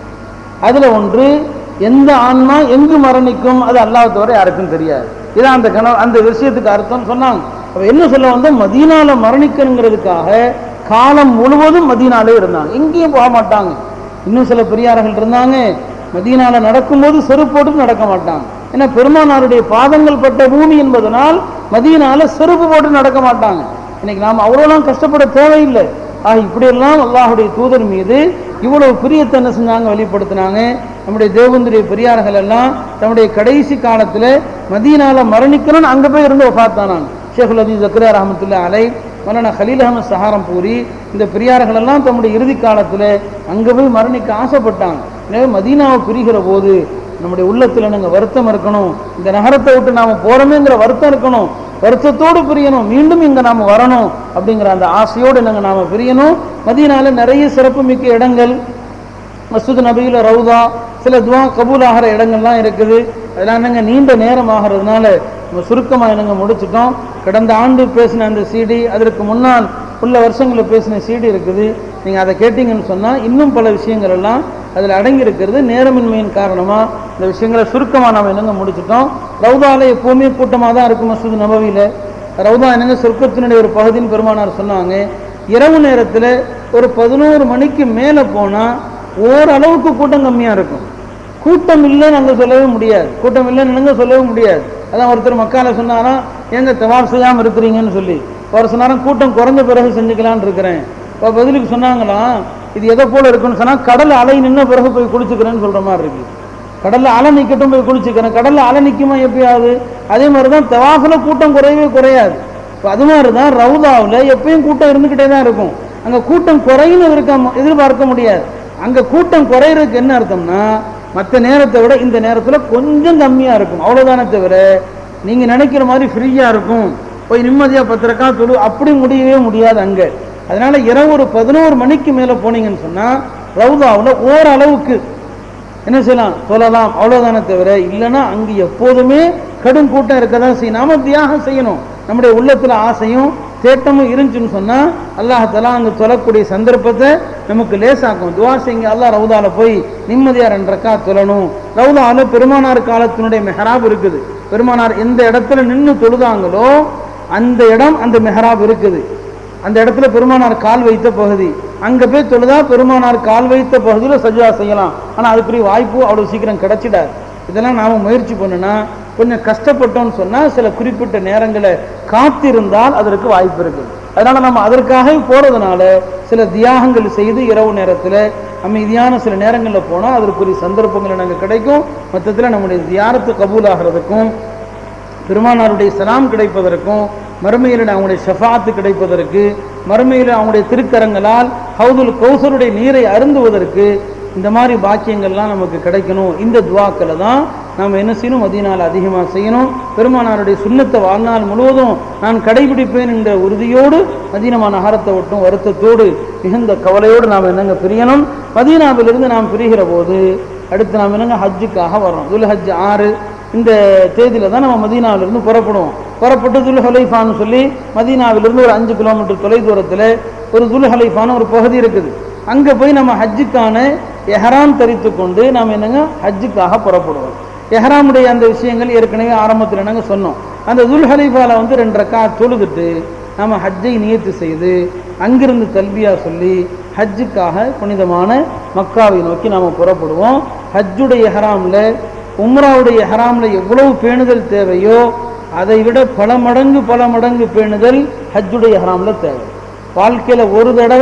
அதுல ஒன்று, எந்த ஆன்மா எங்கு மரணிக்கும் அது அல்லாஹ்வை தவிர யாருக்கும் தெரியாது. இதான் அந்த கனவு, அந்த விஷயத்துக்கு அர்த்தம் சொன்னாங்க. அப்ப என்ன சொல்ல வந்து மதீனால மரணிக்கணுங்கிறதுக்காக காலம் முழுவதும் மதீனாலே இருந்தாங்க, எங்கேயும் போக மாட்டாங்க. இன்னும் சில பெரியார்கள் இருந்தாங்க, மதீனால நடக்கும்போது செருப்பு போட்டு நடக்க மாட்டாங்க. ஏன்னா பெருமானாருடைய பாதங்கள் பட்ட பூமி என்பதனால் மதீனால செருப்பு போட்டு நடக்க மாட்டாங்க. இன்னைக்கு நாம் அவ்வளோலாம் கஷ்டப்பட தேவையில்லை. ஆக இப்படியெல்லாம் அல்லாஹுடைய தூதர் மீது இவ்வளவு பிரியத்தை என்ன செஞ்சாங்க, வெளிப்படுத்தினாங்க. நம்முடைய தேவந்துடைய பெரியார்கள் எல்லாம் தன்னுடைய கடைசி காலத்தில் மதீனால மரணிக்கணும்னு அங்கே போய் இருந்து வஃபாத்தானாங்க. ஷேகுல் அஜீஸ் ஜக்கரியா ரஹ்மத்துல்லாஹி அலைஹி, மௌலானா கலீல் அஹ்மத் சஹாரம்பூரி, இந்த பெரியார்கள் எல்லாம் தம்முடைய இறுதி காலத்தில் அங்கே போய் மரணிக்க ஆசைப்பட்டாங்க. எனவே மதீனாவை பிரிகிற போது நம்முடைய உள்ளத்தில் நாங்கள் வருத்தம் இருக்கணும், இந்த நகரத்தை விட்டு நாம் போகிறோமேங்கிற வருத்தம் இருக்கணும், வருத்தத்தோடு பிரியணும், மீண்டும் இங்கே நாம் வரணும் அப்படிங்கிற அந்த ஆசையோடு நாங்கள் நாம் பிரியணும். மதீனால நிறைய சிறப்பு மிக்க இடங்கள், மஸ்ஜித் நபியில ரவுதா, சில துவா கபூல் ஆகிற இடங்கள்லாம் இருக்குது. அதெல்லாம் நாங்கள் நீண்ட நேரம் ஆகிறதுனால நம்ம சுருக்கமாக நாங்கள் முடிச்சிட்டோம். கடந்த ஆண்டு பேசின அந்த சிடி, அதற்கு முன்னால் உள்ள வருஷங்களில் பேசின சிடி இருக்குது. நீங்கள் அதை கேட்டீங்கன்னு சொன்னால் இன்னும் பல விஷயங்கள் எல்லாம் அதில் அடங்கி இருக்கிறது. நேரமின்மையின் காரணமாக இந்த விஷயங்களை சுருக்கமாக நாம் என்னங்க முடிச்சிட்டோம். ரவுதாவில் எப்போவுமே கூட்டமாக தான் இருக்கும். மஸ்ஜித் நபவியில் ரவுதா என்னங்க சொர்க்கத்தினுடைய ஒரு பகுதின்னு பெருமானார் சொன்னாங்க. இரவு நேரத்தில் ஒரு பதினோரு மணிக்கு மேலே போனால் ஓரளவுக்கு கூட்டம் கம்மியாக இருக்கும். கூட்டம் இல்லைன்னு அங்கே சொல்லவே முடியாது, கூட்டம் இல்லைன்னு என்னங்க சொல்லவே முடியாது. அதான் ஒருத்தர் மக்கால சொன்னாராம், எங்க தவாப் செய்யாமல் இருக்கிறீங்கன்னு சொல்லி. ஒரு சொன்னாரம் கூட்டம் குறைஞ்ச பிறகு செஞ்சுக்கலான்னு இருக்கிறேன். இப்போ பதிலுக்கு சொன்னாங்களாம், இது எதை போல இருக்குன்னு சொன்னால் கடல் அலை நின்ன பிறகு போய் குளிச்சுக்கிறேன்னு சொல்கிற மாதிரி இருக்கு. கடலில் அலை நிற்கட்டும் போய் குளிச்சுக்கிறேன், கடலில் அலை நிற்குமா எப்பயாவது? அதே மாதிரி தான் தவாஃபில் கூட்டம் குறையவே குறையாது. இப்போ அது மாதிரி தான் ரவுதாவில் எப்பயும் கூட்டம் இருந்துக்கிட்டே தான் இருக்கும். அங்கே கூட்டம் குறையின்னு இருக்க எதிர்பார்க்க முடியாது. அங்கே கூட்டம் குறையிறதுக்கு என்ன அர்த்தம்னா மற்ற நேரத்தை விட இந்த நேரத்தில் கொஞ்சம் கம்மியாக இருக்கும், அவ்வளோதானே தவிர நீங்கள் நினைக்கிற மாதிரி ஃப்ரீயாக இருக்கும், போய் நிம்மதியாக பத்து ரக்கா தொழு அப்படி முடியவே முடியாது அங்கே. அதனால இரவு ஒரு பதினோரு மணிக்கு மேலே போனீங்கன்னு சொன்னால் ரவுதாவில் ஓரளவுக்கு என்ன செய்யலாம், சொல்லலாம், அவ்வளோதானே தவிர இல்லைன்னா அங்கே எப்போதுமே கடும் கூட்டம் இருக்க தான் செய்யும். நாம தியாகம் செய்யணும், நம்முடைய உள்ளத்தில் ஆசையும் தேட்டமும் இருந்துச்சுன்னு சொன்னால் அல்லாஹ் அங்கே சொல்லக்கூடிய சந்தர்ப்பத்தை நமக்கு லேசாக்கும். துவா செய்யுங்க, அல்லாஹ் ரவுதால போய் நிம்மதியாக ரெண்டு ரக்கா சொல்லணும். ரவுதாவில் பெருமானார் காலத்தினுடைய மெஹராப் இருக்குது. பெருமானார் எந்த இடத்துல நின்று தொழுதாங்களோ அந்த இடம் அந்த மெஹராப் இருக்குது. அந்த இடத்துல பெருமானார் கால் வைத்த பகுதி, அங்கே போய் தொழுதா பெருமானார் கால் வைத்த பகுதியில் சஜ்ஜா செய்யலாம். ஆனால் அதுக்குரிய வாய்ப்பு அவ்வளோ சீக்கிரம் கிடைச்சிடாது. இதெல்லாம் நாம் முயற்சி பண்ணுனா கொஞ்சம் கஷ்டப்பட்டோம்னு சொன்னால் சில குறிப்பிட்ட நேரங்களை காத்திருந்தால் அதற்கு வாய்ப்பு இருக்குது. அதனால் நம்ம அதற்காக போகிறதுனால சில தியாகங்கள் செய்து இரவு நேரத்தில் அமைதியான சில நேரங்களில் போனால் அதற்குரிய சந்தர்ப்பங்கள் நமக்கு கிடைக்கும். மொத்தத்தில் நம்முடைய தியாரத்து கபூல் ஆகிறதுக்கும் பெருமானாருடைய சலாம் கிடைப்பதற்கும் மறுமையில் அவங்களுடைய ஷஃபாத்து கிடைப்பதற்கு மறுமையில் அவங்களுடைய திருக்கரங்களால் ஹவுதுல் கௌசருடைய நீரை அருந்துவதற்கு இந்த மாதிரி பாக்கியங்கள்லாம் நமக்கு கிடைக்கணும். இந்த துவாக்களை தான் நாம் என்ன செய்யணும், மதீனால அதிகமாக செய்யணும். பெருமானாருடைய சுன்னத்தை வாழ்நாள் முழுவதும் நான் கடைபிடிப்பேன் என்ற உறுதியோடு மதீனா நகரத்தை விட்டும் வருத்தத்தோடு மிகுந்த கவலையோடு நாம் என்னங்க பிரியணும். மதீனாவிலிருந்து நாம் பிரிகிற போது அடுத்து நாம் என்னங்க ஹஜ்ஜுக்காக வரோம். துல் ஹஜ் ஆறு இந்த தேதியில் தான் நம்ம மதீனாவிலிருந்து புறப்படுவோம். புறப்பட்டு துல் ஹலைஃபான்னு சொல்லி மதீனாவிலிருந்து ஒரு அஞ்சு கிலோமீட்டர் தொலை தூரத்தில் ஒரு துல் ஹலைஃபான ஒரு பகுதி இருக்குது. அங்கே போய் நம்ம ஹஜ்ஜுக்கான எஹராம் தரித்து கொண்டு நாம் என்னங்க ஹஜ்ஜுக்காக புறப்படுவோம். எஹராமுடைய அந்த விஷயங்கள் ஏற்கனவே ஆரம்பத்தில் என்னங்க சொன்னோம். அந்த துல் ஹலைஃபாவில் வந்து ரெண்டு ரக்கா தொழுதுட்டு நம்ம ஹஜ்ஜை நியத்து செய்து அங்கிருந்து தல்பியா சொல்லி ஹஜ்ஜுக்காக புனிதமான மக்காவை நோக்கி நாம் புறப்படுவோம். ஹஜ்ஜுடைய எஹராமில் உம்ராவுடைய எஹராமில் எவ்வளவு பேணுதல் தேவையோ அதை விட பல மடங்கு பல மடங்கு பேணுதல் ஹஜ்ஜுடைய எஹராமில் தேவை. வாழ்க்கையில் ஒரு தடவை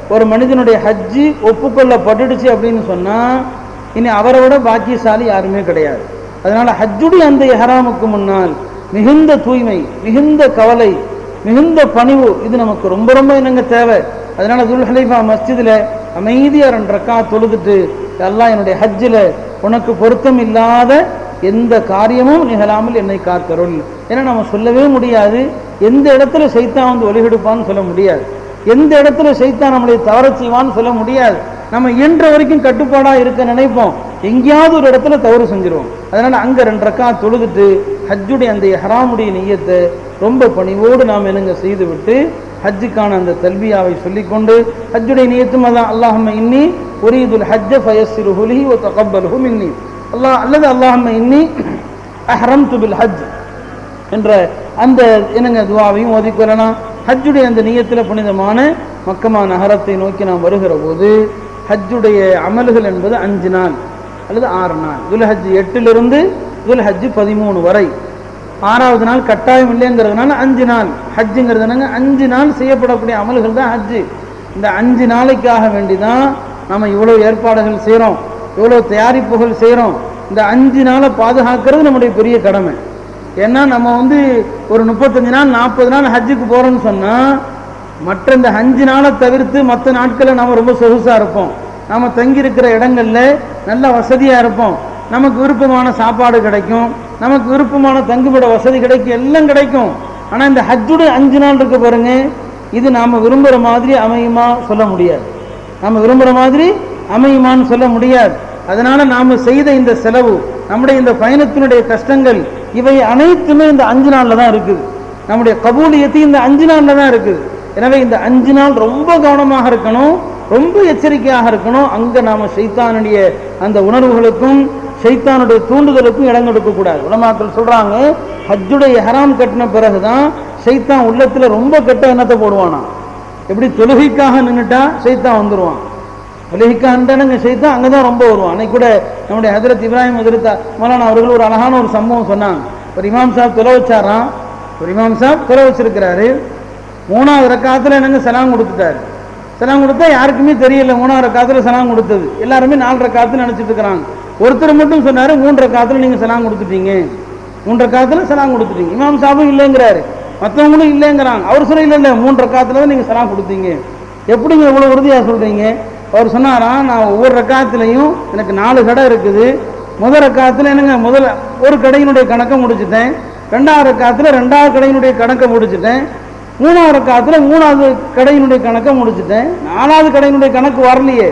ஒரு மனிதனுடைய ஹஜ்ஜி ஒப்புக்கொள்ளப்பட்டுடுச்சு அப்படின்னு சொன்னால் இனி அவரை விட பாக்கியசாலி யாருமே கிடையாது. அதனால் ஹஜ்ஜுடைய அந்த இஹ்ராமுக்கு முன்னால் மிகுந்த தூய்மை, மிகுந்த கவலை, மிகுந்த பணிவு இது நமக்கு ரொம்ப ரொம்ப என்னங்க தேவை. அதனால் துல் ஹுலைஃபா மஸ்ஜிதில் அமைதியாக ரெண்டு ரக்காத் தொழுதுட்டு, அல்லாஹ் என்னுடைய ஹஜ்ஜில் உனக்கு பொருத்தம் இல்லாத எந்த காரியமும் நிகழாமல் என்னை காத்தருள். ஏன்னா நம்ம சொல்லவே முடியாது எந்த இடத்துல சைத்தான் வந்து ஒளிகெடுப்பான்னு சொல்ல முடியாது, எந்த இடத்துல சைத்தான் நம்மளை தவற செய்வான்னு சொல்ல முடியாது. நம்ம இயன்ற வரைக்கும் கட்டுப்பாடாக இருக்க நினைப்போம், எங்கேயாவது ஒரு இடத்துல தவறு செஞ்சிருவோம். அதனால் அங்கே ரெண்டு ரக்காத் தொழுதுட்டு ஹஜ்ஜுடைய அந்த இஹ்ராமுடைய நிய்யத்தை ரொம்ப பணிவோடு நாம் என்னங்க செய்து விட்டு ஹஜ்ஜுக்கான அந்த தல்பியாவை சொல்லிக்கொண்டு, ஹஜ்ஜுடைய நியத்தும் அதான் அல்லாஹும்ம இன்னி உரீதுல் ஹஜ்ஜ ஃபயஸ்ஸிருஹு லி வ தகப்பல்ஹு மின்னி அல்லாஹ் அல்லது அல்லாஹும்ம இன்னி அஹ்ரம்து பில் ஹஜ் என்ற அந்த என்னங்க துவாவையும் ஓதிக்கொள்ளலாம். ஹஜ்ஜுடைய அந்த நியத்தில் புனிதமான மக்கமா நகரத்தை நோக்கி நாம் வருகிற போது ஹஜ்ஜுடைய அமல்கள் என்பது அஞ்சு நாள் அல்லது ஆறு நாள். துல் ஹஜ் எட்டிலிருந்து துல் ஹஜ் பதிமூணு வரை. ஆறாவது நாள் கட்டாயம் இல்லைங்கிறதுனால அஞ்சு நாள். ஹஜ்ஜுங்கிறது என்னங்க, அஞ்சு நாள் செய்யப்படக்கூடிய அமல்கள் தான் ஹஜ்ஜு. இந்த அஞ்சு நாளைக்காக வேண்டி தான் நம்ம இவ்வளோ ஏற்பாடுகள் செய்கிறோம், இவ்வளோ தயாரிப்புகள் செய்கிறோம். இந்த அஞ்சு நாளை பாதுகாக்கிறது நம்முடைய பெரிய கடமை. ஏன்னா நம்ம வந்து ஒரு முப்பத்தஞ்சு நாள் நாற்பது நாள் ஹஜ்ஜுக்கு போகிறோன்னு சொன்னால் மற்ற இந்த அஞ்சு நாளை தவிர்த்து மற்ற நாட்களில் நம்ம ரொம்ப சொகுசாக இருப்போம், நம்ம தங்கியிருக்கிற இடங்களில் நல்ல வசதியாக இருப்போம், நமக்கு விருப்பமான சாப்பாடு கிடைக்கும், நமக்கு விருப்பமான தங்குமிட வசதி கிடைக்கும், எல்லாம் கிடைக்கும். ஆனால் இந்த ஹஜ்ஜுடைய அஞ்சு நாள் இருக்க பாருங்க, இது நாம் விரும்புகிற மாதிரி அமையுமா சொல்ல முடியாது, நாம் விரும்புகிற மாதிரி அமையுமான்னு சொல்ல முடியாது. அதனால் நாம் செய்த இந்த செலவு, நம்முடைய இந்த பயணத்தினுடைய கஷ்டங்கள், இவை அனைத்துமே இந்த அஞ்சு நாளில் தான் இருக்குது. நம்முடைய கபூலியத்தை இந்த அஞ்சு நாளில் தான் இருக்குது. எனவே இந்த அஞ்சு நாள் ரொம்ப கவனமாக இருக்கணும், ரொம்ப எச்சரிக்கையாக இருக்கணும். அங்கே நாம் ஷைத்தானுடைய அந்த உணர்வுகளுக்கும் ஷைத்தானுடைய தூண்டுதலுக்கும் இடம் கொடுக்கக்கூடாது. உலமாக்கள் சொல்கிறாங்க, ஹஜ்ஜுடைய இஹ்ராம் கட்டின பிறகு தான் ஷைத்தான் உள்ளத்தில் ரொம்ப கெட்ட எண்ணத்தை போடுவானா. எப்படி தொழுகைக்காக நின்றுட்டா ஷைத்தான் வந்துடுவான், தொழுகைக்காக ஷைத்தான் அங்கே தான் ரொம்ப வருவான். அன்னைக்கு கூட நம்முடைய ஹஜ்ரத் இப்ராஹிம் ஹஜ்ரத் மௌலானா அவர்கள் ஒரு அழகான ஒரு சம்பவம் சொன்னாங்க. ஒரு இமாம் சாப் தொலை வச்சாராம், ஒரு இமாம் சாப் தொலை வச்சிருக்கிறாரு. மூணாவது ரக்காத்தில் என்னங்க சலாம் கொடுத்துட்டாரு. சலாம் கொடுத்தா யாருக்குமே தெரியல மூணாவது ரக்காத்தில் சலாம் கொடுத்தது, எல்லாருமே நாலு ரக்காத்தில் நினச்சிட்டு இருக்கிறாங்க. ஒருத்தர் மட்டும் சொன்னார், மூன்று ரக்காத்தில் நீங்கள் சலாம் கொடுத்துட்டீங்க, மூன்று ரக்காத்தில் சலாம் கொடுத்துட்டீங்க. இமாம் சாபும் இல்லைங்கிறாரு, மற்றவங்களும் இல்லைங்கிறாங்க. அவர் சொல்ல இல்லை இல்லை மூன்று ரக்காத்தில் தான் நீங்கள் சலாம் கொடுத்தீங்க. எப்படிங்க இவ்வளோ உறுதியாக சொல்கிறீங்க? அவர் சொன்னாராம், நான் ஒவ்வொரு ரக்காத்துலையும் எனக்கு நாலு கடை இருக்குது. முதல் ரக்காத்தில் என்னங்க முதல் ஒரு கடையினுடைய கணக்கை முடிச்சுட்டேன், ரெண்டாவது ரக்காத்தில் ரெண்டாவது கடையினுடைய கணக்கை முடிச்சுட்டேன், மூணாவது ரக்காத்தில் மூணாவது கடையினுடைய கணக்கை முடிச்சுட்டேன், நாலாவது கடையினுடைய கணக்கு வரலையே.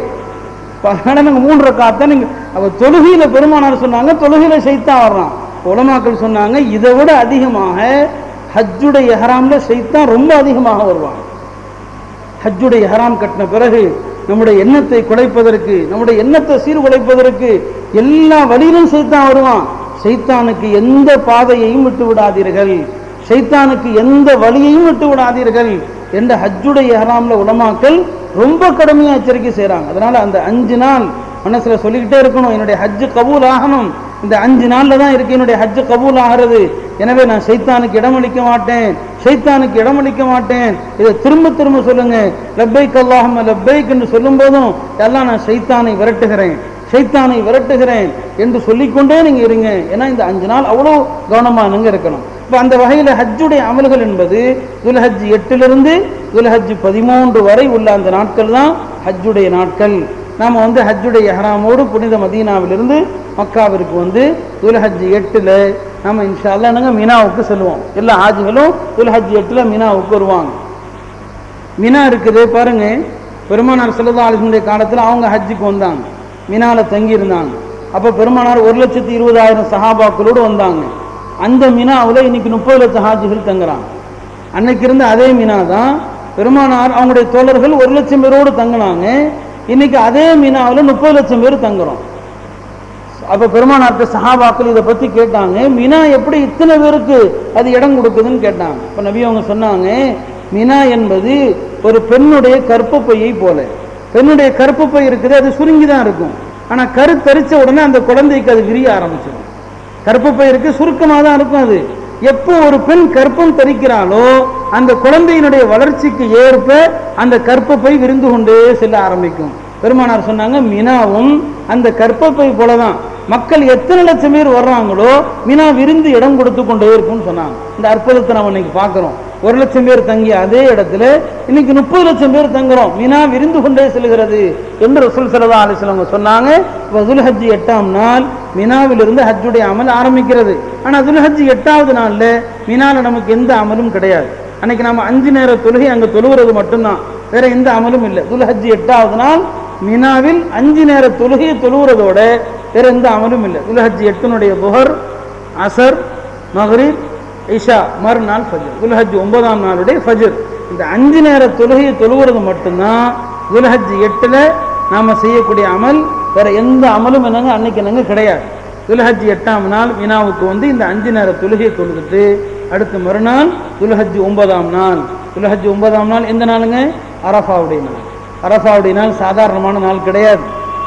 நாங்கள் மூன்று ரக்காத்தான் நீங்கள் அவர் தொழுகையில் பெருமானார் சொன்னாங்க, தொழுகையில் ஷைத்தான் வர்றான். உலமாக்கள் சொன்னாங்க, இதை விட அதிகமாக ஹஜ்ஜுடைய இஹ்ராமில் ஷைத்தான் ரொம்ப அதிகமாக வருவான். ஹஜ்ஜுடைய இஹ்ராம் கட்டின பிறகு நம்முடைய எண்ணத்தை குலைப்பதற்கு, நம்முடைய எண்ணத்தை சீர்குலைப்பதற்கு எல்லா வழியிலும் ஷைத்தான் வருவான். ஷைத்தானுக்கு எந்த பாதையையும் விட்டு விடாதீர்கள், ஷைத்தானுக்கு எந்த வழியையும் விட்டு விடாதீர்கள் என்ற ஹஜ்ஜுடைய இஹ்ராம்ல உலமாக்கள் ரொம்ப கடுமையாக எச்சரிக்கை செய்கிறாங்க. அதனால அந்த அஞ்சு நாள் மனசுல சொல்லிக்கிட்டே இருக்கணும், என்னுடைய ஹஜ்ஜு கபூல் ஆகணும். இந்த அஞ்சு நாள்ல தான் இருக்கு என்னுடைய ஹஜ்ஜு கபூல் ஆகிறது. எனவே நான் ஷைத்தானுக்கு இடமளிக்க மாட்டேன், ஷைத்தானுக்கு இடமளிக்க மாட்டேன். இதை திரும்ப திரும்ப சொல்லுங்க, லப்பைக் அல்லாஹும்ம லப்பைக் என்று சொல்லும் போதும் எல்லாம் நான் ஷைத்தானை விரட்டுகிறேன், ஷைத்தானை விரட்டுகிறேன் என்று சொல்லிக்கொண்டே நீங்க இருங்க. ஏன்னா இந்த அஞ்சு நாள் அவ்வளோ கவனமா நீங்க இருக்கணும். இப்போ அந்த வகையில் ஹஜ்ஜுடைய அமல்கள் என்பது துல் ஹஜ் எட்டிலிருந்து துல் ஹஜ் பதிமூன்று வரை உள்ள அந்த நாட்கள் தான் ஹஜ்ஜுடைய நாட்கள். நாம் வந்து ஹஜ்ஜுடைய இஹ்ராமோடு புனித மதீனாவிலிருந்து மக்காவிற்கு வந்து துல் ஹஜ் எட்டில் நம்ம இன்ஷா அல்லாஹ் என்னங்க மினாவுக்கு செல்வோம். எல்லா ஹாஜிகளும் துல் ஹஜ் எட்டில் மினாவுக்கு வருவாங்க. மினா இருக்குது பாருங்க, பெருமானார் ஸல்லல்லாஹு அலைஹி வஸல்லம் காலத்தில் அவங்க ஹஜ்ஜுக்கு வந்தாங்க, மினாவில் தங்கியிருந்தாங்க. அப்போ பெருமானார் ஒரு லட்சத்தி இருபதாயிரம் சஹாபாக்களோடு வந்தாங்க. அந்த மினாவில் இன்னைக்கு முப்பது லட்சம் ஹாஜிகள் தங்குறாங்க. அன்னைக்கு இருந்த அதே மினா தான் பெருமானார் அவங்களுடைய தோழர்கள் ஒரு லட்சம் பேரோடு தங்கினாங்க. இன்னைக்கு அதே மினாவில் முப்பது லட்சம் பேர் தங்குறோம். அப்போ பெருமானார்ட்ட சஹாபாக்கள் இதை பற்றி கேட்டாங்க, மினா எப்படி இத்தனை பேருக்கு அது இடம் கொடுக்குதுன்னு கேட்டாங்க. இப்போ நபி அவங்க சொன்னாங்க, மினா என்பது ஒரு பெண்ணுடைய கற்பப்பையை போல. பெண்ணுடைய கற்பப்பை இருக்குது, அது சுருங்கி தான் இருக்கும். ஆனால் கருத்தரிச்ச உடனே அந்த குழந்தைக்கு அது விரிய ஆரம்பிச்சிடும். கற்பப்பை இருக்கு, சுருக்கமாக தான் இருக்கும். அது எப்போ ஒரு பெண் கற்பம் தரிக்கிறாளோ அந்த குழந்தையினுடைய வளர்ச்சிக்கு ஏற்ப அந்த கற்பப்பை விரிந்து கொண்டே செல்ல ஆரம்பிக்கும். பெருமானார் சொன்னாங்க, மினாவும் அந்த கற்பப்பை போலதான். மக்கள் எத்தனை லட்சம் பேர் வர்றாங்களோ மினா விரிந்து இடம் கொடுத்து கொண்டே இருக்கும்னு சொன்னாங்க. இந்த அற்புதத்தை நம்ம இன்னைக்கு பார்க்கிறோம். ஒரு லட்சம் பேர் தங்கிய அதே இடத்துல இன்னைக்கு முப்பது லட்சம் பேர் தங்குறோம். மினா விரிந்து கொண்டே செல்கிறது என்று ரசூல் ஸல்லல்லாஹு அலைஹி வஸல்லம் சொன்னாங்க. துல்ஹஜ் எட்டாம் நாள் மினாவிலிருந்து ஹஜ்ஜுடைய அமல் ஆரம்பிக்கிறது. ஆனா துல்ஹஜ் எட்டாவது நாள்ல மினால நமக்கு எந்த அமலும் கிடையாது. அன்னைக்கு நம்ம அஞ்சு நேர தொழுகை அங்க தொழுகிறது மட்டும்தான், வேற எந்த அமலும் இல்லை. துல்ஹஜ் எட்டாவது நாள் மினாவில் அஞ்சு நேர தொழுகையை தொழுகிறதோட வேற எந்த அமலும் இல்லை. துல்ஹஜ் எட்டினுடைய புஹர், அசர், மக்ரிப், இஷா, மறுநாள் ஃபஜ்ர். துல்ஹஜ் ஒன்பதாம் நாளுடைய ஃபஜ்ர். இந்த அஞ்சு நேர தொழுகையை தொழுகிறது மட்டும்தான் துல்ஹஜ் எட்டுல நாம செய்யக்கூடிய அமல். வேற எந்த அமலும் என்னங்க அன்னைக்கு என்னங்க கிடையாது. துல்ஹஜ் எட்டாம் நாள் மினாவுக்கு வந்து இந்த அஞ்சு நேர தொழுகையை தொழுதுட்டு அடுத்த மறுநாள் துல்ஹஜ் ஒன்பதாம் நாள். துல்ஹஜ் ஒன்பதாம் நாள் எந்த நாளுங்க? அரஃபாவுடைய நாள். அரஃபாவுடைய நாள் சாதாரணமான நாள் கிடையாது.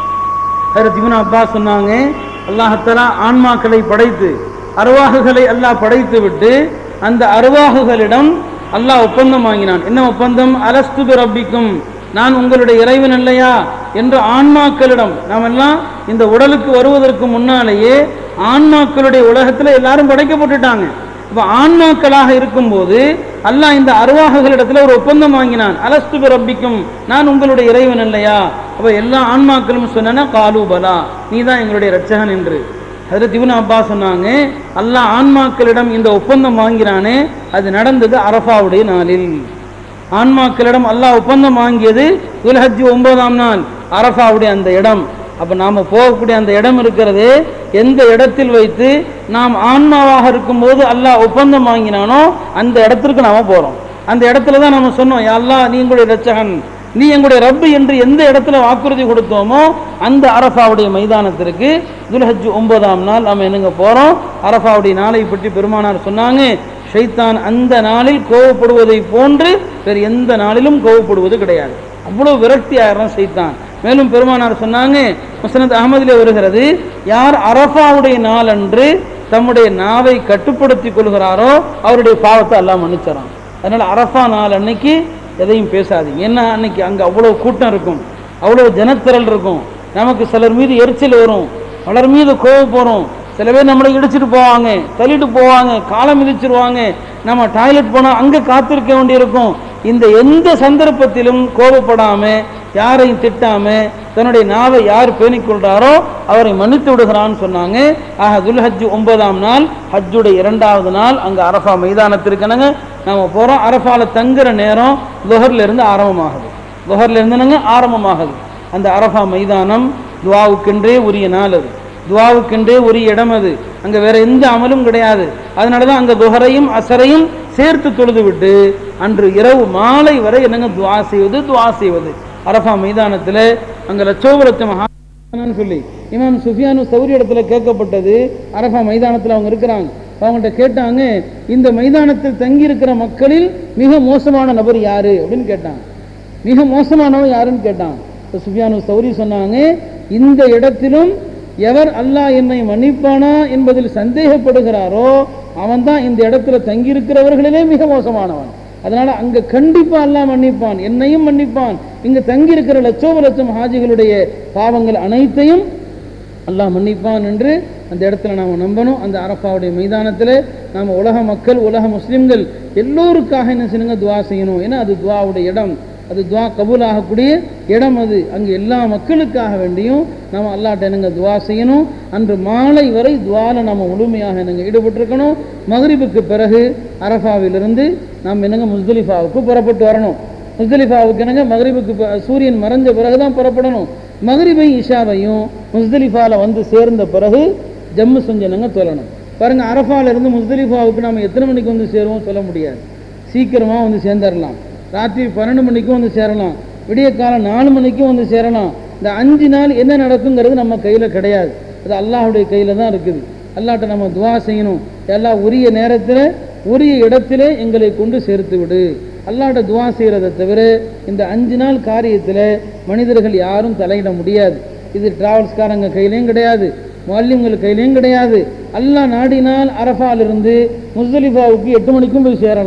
ஹஜ்ரத் இப்னு அப்பாஸ் சொன்னாங்க, அல்லாஹ் தஆலா ஆன்மாக்களை படைத்து அர்வாஹுகளை அல்லாஹ் படைத்து விட்டு அந்த அர்வாஹுகளிடம் அல்லாஹ் ஒப்பந்தம் வாங்கினான். என்ன ஒப்பந்தம்? அலஸ்து பி ரப்பிக்கும், நான் உங்களுடைய இறைவன் இல்லையா என்று ஆன்மாக்களிடம். நாம் எல்லாம் இந்த உடலுக்கு வருவதற்கு முன்னாலேயே ஆன்மாக்களுடைய உலகத்தில் எல்லாரும் படைக்கப்பட்டுட்டாங்க. இப்போ ஆன்மாக்களாக இருக்கும்போது அல்லாஹ் இந்த அர்வாஹுகளிடத்துல ஒரு ஒப்பந்தம் வாங்கினான். அலஸ்து பி ரப்பிக்கும், நான் உங்களுடைய இறைவன் இல்லையா? அப்போ எல்லா ஆன்மாக்களும் சொன்னா காலு பலா, நீ தான் எங்களுடைய இரட்சகன் என்று. ஹஜ்ரத் இப்னு அப்பாஸ் சொன்னாங்க, அல்லாஹ் ஆன்மாக்களிடம் இந்த ஒப்பந்தம் வாங்கினானே அது நடந்தது அரஃபாவுடைய நாளில். ஆன்மாக்களிடம் அல்லாஹ் ஒப்பந்தம் வாங்கியது துல்ஹஜ் ஒன்பதாம் நாள் அரஃபாவுடைய அந்த இடம். அப்போ நாம் போகக்கூடிய அந்த இடம் இருக்கிறது, எந்த இடத்தில் வைத்து நாம் ஆன்மாவாக இருக்கும்போது அல்லாஹ் ஒப்பந்தம் வாங்கினானோ அந்த இடத்திற்கு நாம் போகிறோம். அந்த இடத்துல தான் நம்ம சொன்னோம், யா அல்லாஹ் நீ எங்களுடைய இரட்சகன், நீ எங்களுடைய ரப்பு என்று எந்த இடத்துல வாக்குறுதி கொடுத்தோமோ அந்த அரஃபாவுடைய மைதானத்திற்கு துல்ஹஜ் ஒன்பதாம் நாள் நம்ம என்னங்க போகிறோம். அரஃபாவுடைய நாளை பற்றி பெருமானார் சொன்னாங்க, ஷைத்தான் அந்த நாளில் கோவப்படுவதை போன்று வேறு எந்த நாளிலும் கோவப்படுவது கிடையாது. அவ்வளோ விரக்தி ஆயிரம் ஷைத்தான். மேலும் பெருமானார் சொன்னாங்க, முஸ்னத் அஹ்மதிலே வருகிறது, யார் அரஃபாவுடைய நாள் அன்று தம்முடைய நாவை கட்டுப்படுத்தி கொள்கிறாரோ அவருடைய பாவத்தை அல்லாஹ் மன்னிச்சாராம். அதனால அரஃபா நாள் அன்னைக்கு எதையும் பேசாதீங்க. ஏன்னா அன்னைக்கு அங்கே அவ்வளோ கூட்டம் இருக்கும், அவ்வளோ ஜனத்திரள் இருக்கும். நமக்கு சிலர் மீது எரிச்சல் வரும், பலர் மீது கோவப்போகிறோம். சில பேர் நம்மளை இடிச்சிட்டு போவாங்க, தள்ளிட்டு போவாங்க, காலம் மிதிச்சிருவாங்க. நம்ம டாய்லெட் போனால் அங்கே காத்திருக்க வேண்டியிருக்கும். இந்த எந்த சந்தர்ப்பத்திலும் கோபப்படாம, யாரையும் திட்டாம, தன்னுடைய நாவை யார் பேணிக்கொள்றாரோ அவரை மன்னித்து விடுகிறான்னு சொன்னாங்க. ஆக துல்ஹஜ் ஒன்பதாம் நாள் ஹஜ்ஜுடைய இரண்டாவது நாள் அங்கே அரஃபா மைதானத்திற்கனங்க நம்ம போகிறோம். அரஃபால தங்குற நேரம் லுஹர்ல இருந்து ஆரம்பமாகுது. லுஹர்ல இருந்துங்க ஆரம்பமாகுது. அந்த அரஃபா மைதானம் துவாவுக்கென்றே உரிய நாள், அது துவாவுக்கென்றே உரிய இடம், அது அங்கே வேற எந்த அமலும் கிடையாது. அதனால தான் அங்கே துஹரையும் அசரையும் சேர்த்து தொழுது விட்டு அன்று இரவு மாலை வரை என்னங்க துவா செய்வது துவா செய்வது அரஃபா மைதானத்தில். அங்கே லட்சோப லட்சம் சொல்லி இமாம் சுஃபியானு சௌரி இடத்துல கேட்கப்பட்டது. அரஃபா மைதானத்தில் அவங்க இருக்கிறாங்க. அவங்கள்ட்ட கேட்டாங்க, இந்த மைதானத்தில் தங்கி இருக்கிற மக்களில் மிக மோசமான நபர் யாரு அப்படின்னு கேட்டாங்க. மிக மோசமானவர் யாருன்னு கேட்டாங்க. சுஃபியானு சௌரி சொன்னாங்க, இந்த இடத்திலும் எவர் அல்லாஹ் என்னை மன்னிப்பானா என்பதில் சந்தேகப்படுகிறாரோ அவன் தான் இந்த இடத்துல தங்கியிருக்கிறவர்களிலே மிக மோசமானவன். அதனால அங்க கண்டிப்பா அல்லாஹ் மன்னிப்பான், என்னையும் மன்னிப்பான். இங்க தங்கியிருக்கிற லட்சோப லட்சம் ஹாஜிகளுடைய பாவங்கள் அனைத்தையும் அல்லாஹ் மன்னிப்பான் என்று அந்த இடத்துல நாம் நம்பணும். அந்த அரஃபாவுடைய மைதானத்தில் நாம் உலக மக்கள், உலக முஸ்லிம்கள் எல்லோருக்காக என்ன செய்யணுங்க, துவா செய்யணும். ஏன்னா அது துவாவுடைய இடம், அது துவா கபூல் ஆகக்கூடிய இடம். அது அங்கே எல்லா மக்களுக்காக வேண்டியும் நாம் அல்லாஹ்ட்ட என்னங்க துவா செய்யணும். அன்று மாலை வரை துவால நம்ம முழுமையாக என்னங்க ஈடுபட்டிருக்கணும். மக்ரிபுக்கு பிறகு அரஃபாவிலிருந்து நாம் என்னங்க முஸ்தலிஃபாவுக்கு புறப்பட்டு வரணும். முஸ்தலிஃபாவுக்கு என்னங்க மக்ரிபுக்கு சூரியன் மறைஞ்ச பிறகு தான் புறப்படணும். மக்ரிபை இஷாவையும் முஸ்தலிஃபாவில் வந்து சேர்ந்த பிறகு ஜம்மு செஞ்சனங்க தொழணும். பாருங்கள், அரஃபாவிலிருந்து முஸ்தலிஃபாவுக்கு நாம் எத்தனை மணிக்கு வந்து சேருவோம் சொல்ல முடியாது. சீக்கிரமாக வந்து சேர்ந்துடலாம். ராத்திரி பன்னெண்டு மணிக்கும் வந்து சேரலாம், விடிய காலம் நாலு மணிக்கும் வந்து சேரலாம். இந்த அஞ்சு நாள் என்ன நடக்குங்கிறது நம்ம கையில் கிடையாது, அது அல்லாஹுடைய கையில் தான் இருக்குது. அல்லாஹ்ட்ட நம்ம துவா செய்யணும், எல்லாம் உரிய நேரத்தில் உரிய இடத்துல எங்களை கொண்டு சேர்த்து விடு. அல்லாஹ்ட்ட துவா செய்கிறத தவிர இந்த அஞ்சு நாள் காரியத்தில் மனிதர்கள் யாரும் தலையிட முடியாது. இது டிராவல்ஸ்காரங்க கையிலையும் கிடையாது, முஅல்லிம்கள் கையிலையும் கிடையாது. அல்லாஹ் நாடினால் அரஃபாலிருந்து முஸ்தலிஃபாவுக்கு எட்டு மணிக்கும் போய் சேரலாம்,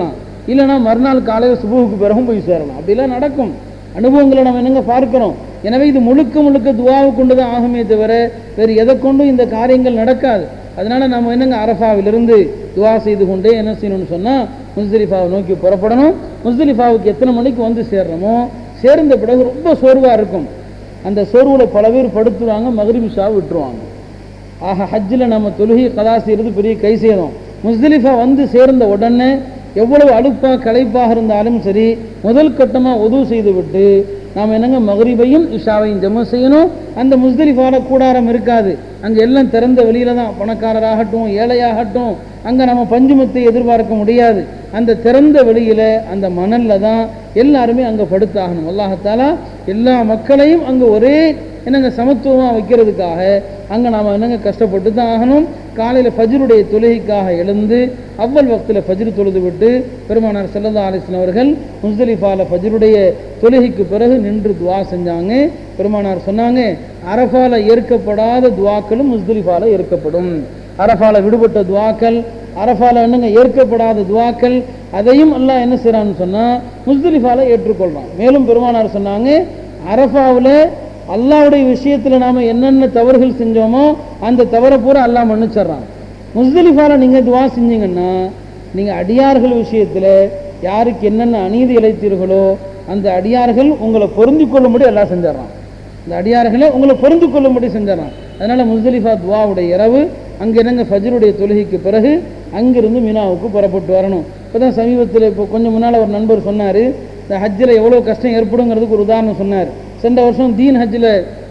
இல்லைனா மறுநாள் காலையில் சுபுவுக்கு பிறகும் போய் சேரலாம். அப்படிலாம் நடக்கும் அனுபவங்களை நம்ம என்னங்க பார்க்கிறோம். எனவே இது முழுக்க முழுக்க துவாவை கொண்டு தான் ஆகுமே தவிர வேறு எதை கொண்டும் இந்த காரியங்கள் நடக்காது. அதனால நம்ம என்னங்க அரஃபாவிலிருந்து துவா செய்து கொண்டே என்ன செய்யணும்னு சொன்னால் முஸ்தலிஃபாவை நோக்கி புறப்படணும். முஸ்தலிஃபாவுக்கு எத்தனை மணிக்கு வந்து சேர்றோமோ சேர்ந்த பிறகு ரொம்ப சோர்வாக இருக்கும். அந்த சோர்வில் பல பேர் படுத்துவாங்க, மக்ரிப் இஷாவை விட்டுருவாங்க. ஆக ஹஜ்ஜில் நம்ம தொழுகை கதா செய்கிறது பெரிய கை சேதம். முஸ்தலிஃபா வந்து சேர்ந்த உடனே எவ்வளவு அலுப்பாக களைப்பாக இருந்தாலும் சரி முதல் கட்டமாக உது செய்து விட்டு நாம் என்னங்க மக்ரிபையும் இஷாவையும் ஜம செய்யணும். அந்த முஸ்தலிஃபால கூடாரம் இருக்காது, அங்கே எல்லாம் திறந்த வெளியில தான், பணக்காரராகட்டும் ஏழையாகட்டும் அங்கே நம்ம பஞ்சுமத்தை எதிர்பார்க்க முடியாது. அந்த திறந்த வெளியில அந்த மணல்ல தான் எல்லாருமே அங்கே படுத்தாகணும். அல்லாஹத்தாலா எல்லா மக்களையும் அங்கே ஒரே என்னங்க சமத்துவமாக வைக்கிறதுக்காக அங்கே நாம் என்னங்க கஷ்டப்பட்டு தான் ஆகணும். காலையில் ஃபஜ்ருடைய தொழுகைக்காக எழுந்து அவ்வல் வக்தில் ஃபஜ்ரு தொழுது விட்டு பெருமானார் ஸல்லல்லாஹு அலைஹி வஸல்லம் அவர்கள் முஸ்தலிஃபால ஃபஜ்ருடைய தொழுகைக்கு பிறகு நின்று துவா செஞ்சாங்க. பெருமானார் சொன்னாங்க, அரஃபால ஏற்கப்படாத துவாக்களும் முஸ்தலிஃபால ஏற்கப்படும். அரஃபால விடுபட்ட துவாக்கள், அரஃபால என்னங்க ஏற்கப்படாத துவாக்கள், அதையும் அல்லாஹ் என்ன செய்யறான்னு சொன்னால் முஸ்தலிஃபால ஏற்றுக்கொள்றான். மேலும் பெருமானார் சொன்னாங்க, அரஃபாவில் அல்லாஹ்வுடைய விஷயத்தில் நாம் என்னென்ன தவறுகள் செஞ்சோமோ அந்த தவறை பூரா அல்லாஹ் மன்னிச்சிட்றான். முஸ்தலிஃபால நீங்கள் துவா செஞ்சீங்கன்னா நீங்கள் அடியார்கள் விஷயத்தில் யாருக்கு என்னென்ன அநீதி இழைத்தீர்களோ அந்த அடியார்கள் உங்களை பொருந்தி கொள்ளும்படி எல்லாம் செஞ்சிடறான். இந்த அடியார்களை உங்களை பொருந்து கொள்ளும்படி செஞ்சிடறான். அதனால் முஸ்தலிஃபா துவாவுடைய இரவு அங்கே என்னங்க ஃபஜ்ருடைய தொழுகைக்கு பிறகு அங்கிருந்து மினாவுக்கு புறப்பட்டு வரணும். இப்போ தான் சமீபத்தில் இப்போ கொஞ்சம் முன்னால் ஒரு நண்பர் சொன்னார், இந்த ஹஜ்ஜில் எவ்வளோ கஷ்டம் ஏற்படுங்கிறதுக்கு ஒரு உதாரணம் சொன்னார். சென்ற வருஷம் தீன் ஹஜ்ஜில்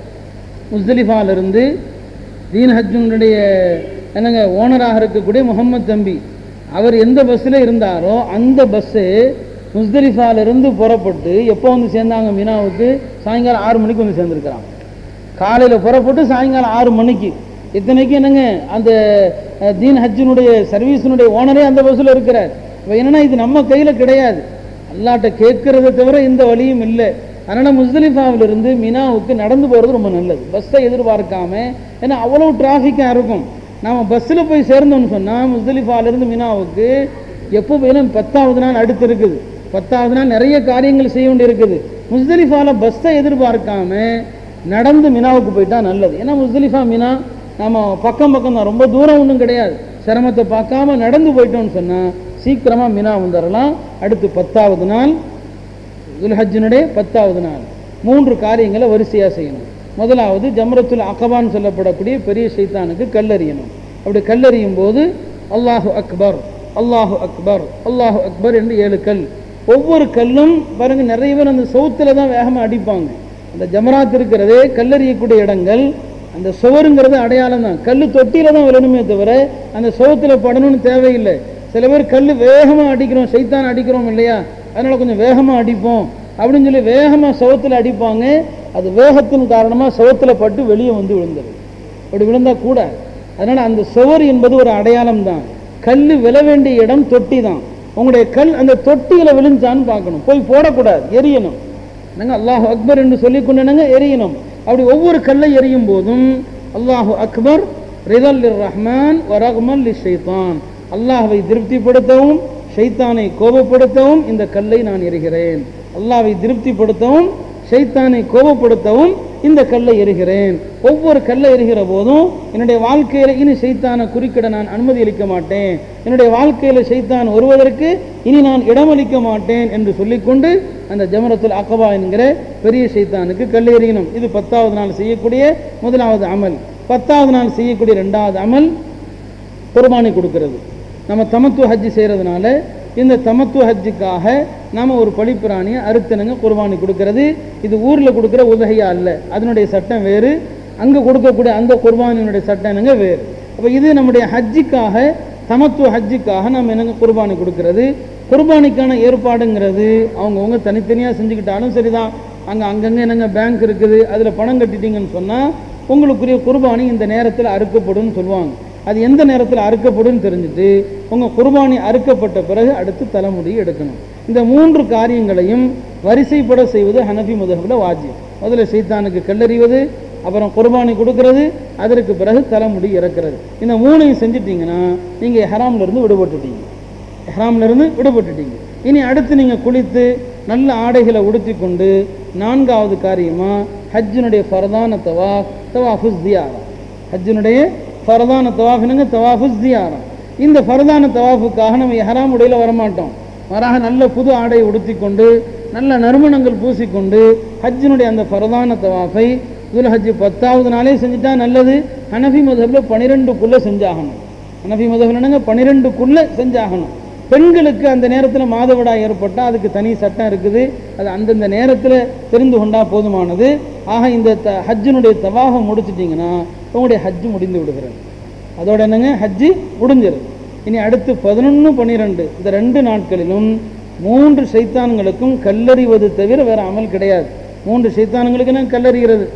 முஸ்தலிஃபாலிருந்து தீன் ஹஜ்ஜுடைய என்னங்க ஓனராக இருக்கக்கூடிய முகமது தம்பி அவர் எந்த பஸ்ஸில் இருந்தாரோ அந்த பஸ்ஸு முஸ்தலிஃபாலிருந்து புறப்பட்டு எப்போ வந்து சேர்ந்தாங்க மினாவுக்கு? சாயங்காலம் ஆறு மணிக்கு வந்து சேர்ந்துருக்கிறாங்க. காலையில் புறப்பட்டு சாயங்காலம் ஆறு மணிக்கு. இத்தனைக்கு என்னங்க அந்த தீன் ஹஜ்ஜினுடைய சர்வீஸினுடைய ஓனரே அந்த பஸ்ஸில் இருக்கிறார். இப்போ என்னென்னா இது நம்ம கையில் கிடையாது, அல்லாட்ட கேட்கறத தவிர இந்த வழியும் இல்லை. அதனால் முஸ்தலிஃபாவிலிருந்து மினாவுக்கு நடந்து போகிறது ரொம்ப நல்லது, பஸ்ஸை எதிர்பார்க்காம. ஏன்னா அவ்வளோ டிராஃபிக்காக இருக்கும். நாம் பஸ்ஸில் போய் சேர்ந்தோம்னு சொன்னால் முஸ்தலிஃபாவிலிருந்து மினாவுக்கு எப்போ போயிலும் பத்தாவது நாள் அடுத்து இருக்குது, பத்தாவது நாள் நிறைய காரியங்கள் செய்ய வேண்டி இருக்குது. முஸ்தலிஃபாவில் பஸ்ஸை எதிர்பார்க்காம நடந்து மினாவுக்கு போயிட்டா நல்லது. ஏன்னா முஸ்தலிஃபா மினா நம்ம பக்கம் பக்கம் தான், ரொம்ப தூரம் ஒன்றும் கிடையாது. சிரமத்தை பார்க்காம நடந்து போயிட்டோம்னு சொன்னால் சீக்கிரமாக மினா வந்துடலாம். அடுத்து பத்தாவது நாள் துல்ஹஜ்ஜினுடைய பத்தாவது நாள் மூன்று காரியங்களை வரிசையாக செய்யணும். முதலாவது ஜம்ரத்துல் அகபான்னு சொல்லப்படக்கூடிய பெரிய ஷைத்தானுக்கு கல்லறியணும். அப்படி கல்லறியும் போது அல்லாஹு அக்பர் அல்லாஹு அக்பர் அல்லாஹு அக்பர் என்று ஏழு கல். ஒவ்வொரு கல்லும் பாருங்க நிறைய பேர் அந்த சவுத்தில் தான் வேகமாக அடிப்பாங்க. அந்த ஜமராத் இருக்கிறதே கல்லறியக்கூடிய இடங்கள், அந்த சுவருங்கிறது அடையாளம் தான். கல் தொட்டியில தான் விழணுமே தவிர அந்த சவுத்தில் படணும்னு தேவையில்லை. சில பேர் கல் வேகமாக அடிக்கிறோம், சைத்தான் அடிக்கிறோம் இல்லையா, அதனால் கொஞ்சம் வேகமாக அடிப்போம் அப்படின்னு சொல்லி வேகமாக சவுத்தில் அடிப்பாங்க. அது வேகத்தின் காரணமாக சவுத்தில் பட்டு வெளியே வந்து விழுந்தது. அப்படி விழுந்தால் கூட அதனால் அந்த சுவர் என்பது ஒரு அடையாளம் தான். கல் விழ வேண்டிய இடம் தொட்டி தான். உங்களுடைய கல் அந்த தொட்டியில் விழுந்தான்னு பார்க்கணும், போய் போடக்கூடாது, எரியணும். நாங்கள் அல்லாஹு அக்பர் என்று சொல்லிக்கொண்டு எரியணும். அப்படி ஒவ்வொரு கல்லை எரியும் போதும் அல்லாஹு அக்பர் ரிதல் ரஹ்மான் வரகுமல் லி ஷைத்தான், அல்லாஹ்வை திருப்திப்படுத்தவும் ஷைத்தானை கோபப்படுத்தவும் இந்த கல்லை நான் எரிகிறேன். அல்லாஹ்வை திருப்திப்படுத்தவும் ஷைத்தானை கோபப்படுத்தவும் இந்த கல்லை எரிகிறேன். ஒவ்வொரு கல்லை எரிகிற போதும் என்னுடைய வாழ்க்கையில் இனி ஷைத்தானை குறுக்கிட நான் அனுமதி அளிக்க மாட்டேன், என்னுடைய வாழ்க்கையில் ஷைத்தான் வருவதற்கு இனி நான் இடமளிக்க மாட்டேன் என்று சொல்லிக்கொண்டு அந்த ஜமரத்துல் அகபா என்கிற பெரிய ஷைத்தானுக்கு கல் எறியணும். இது பத்தாவது நாள் செய்யக்கூடிய முதலாவது அமல். பத்தாவது நாள் செய்யக்கூடிய ரெண்டாவது அமல் குர்பானி கொடுக்கிறது. நம்ம தமத்து ஹஜ்ஜி செய்கிறதுனால இந்த தமத்து ஹஜ்ஜுக்காக நாம் ஒரு பழிப்பிராணியை அறுத்தனுங்க குர்பானி கொடுக்கறது. இது ஊரில் கொடுக்குற உதகையா இல்லை, அதனுடைய சட்டம் வேறு. அங்கே கொடுக்கக்கூடிய அந்த குர்பானியினுடைய சட்டம் என்னங்க வேறு. அப்போ இது நம்முடைய ஹஜ்ஜிக்காக தமத்து ஹஜ்ஜுக்காக நம்ம என்னங்க குர்பானி கொடுக்கறது. குர்பானிக்கான ஏற்பாடுங்கிறது அவங்கவுங்க தனித்தனியாக செஞ்சுக்கிட்டாலும் சரிதான். அங்கே அங்கங்கே என்னங்க பேங்க் இருக்குது, அதில் பணம் கட்டிட்டீங்கன்னு சொன்னால் உங்களுக்குரிய குர்பானி இந்த நேரத்தில் அறுக்கப்படும் சொல்லுவாங்க. அது எந்த நேரத்தில் அறுக்கப்படும் தெரிஞ்சுட்டு உங்கள் குர்பானி அறுக்கப்பட்ட பிறகு அடுத்து தலைமுடி எடுக்கணும். இந்த மூன்று காரியங்களையும் வரிசைப்பட செய்வது ஹனஃபி மதுஹபில் வாஜிப். முதல்ல ஷைத்தானுக்கு கல்லறிவது, அப்புறம் குர்பானி கொடுக்கறது, அதற்கு பிறகு தலைமுடி இறக்கிறது. இந்த மூணையும் செஞ்சிட்டிங்கன்னா நீங்கள் ஹராம்லேருந்து விடுபட்டுட்டீங்க, ஹராம்லேருந்து விடுபட்டுட்டீங்க. இனி அடுத்து நீங்கள் குளித்து நல்ல ஆடைகளை உடுத்தி கொண்டு நான்காவது காரியமாக ஹஜ்ஜினுடைய ஃபரதான தவாஃப் தவாஃபுஸ் தியாரா. ஹஜ்ஜினுடைய ஃபரதான தவாஃப் என்னங்க? தவாஃபுஸ் தியாரா. இந்த ஃபரதான தவாஃபுக்காக நம்ம இஹ்ராம் உடையில் வரமாட்டோம். மாறாக நல்ல புது ஆடையை உடுத்தி கொண்டு நல்ல நறுமணங்கள் பூசிக்கொண்டு ஹஜ்ஜினுடைய அந்த ஃபரதான தவாஃபை துல் ஹஜ்ஜு பத்தாவது நாளே செஞ்சுட்டா நல்லது. ஹனஃபி மதஹ்பில் பன்னிரெண்டுக்குள்ளே செஞ்சாகணும். ஹனஃபி மதஹ்பில் என்னங்க? பன்னிரெண்டுக்குள்ளே செஞ்சாகணும். பெண்களுக்கு அந்த நேரத்தில் மாதவிடாய் ஏற்பட்டால் அதுக்கு தனி சட்டம் இருக்குது. அது அந்தந்த நேரத்தில் தெரிந்து கொண்டால் போதுமானது. ஆக இந்த த ஹஜ்ஜினுடைய தவாஃபை முடிச்சிட்டிங்கன்னா உங்களுடைய ஹஜ்ஜு முடிந்து விடுகிறது. அதோட என்னங்க? ஹஜ்ஜு முடிஞ்சிருது. இனி அடுத்து பதினொன்று பன்னிரெண்டு இந்த ரெண்டு நாட்களிலும் மூன்று சைத்தான்களுக்கும் கல்லறிவது தவிர வேறு அமல் கிடையாது. மூன்று சைத்தான்களுக்கு என்ன? கல்லறிகிறது.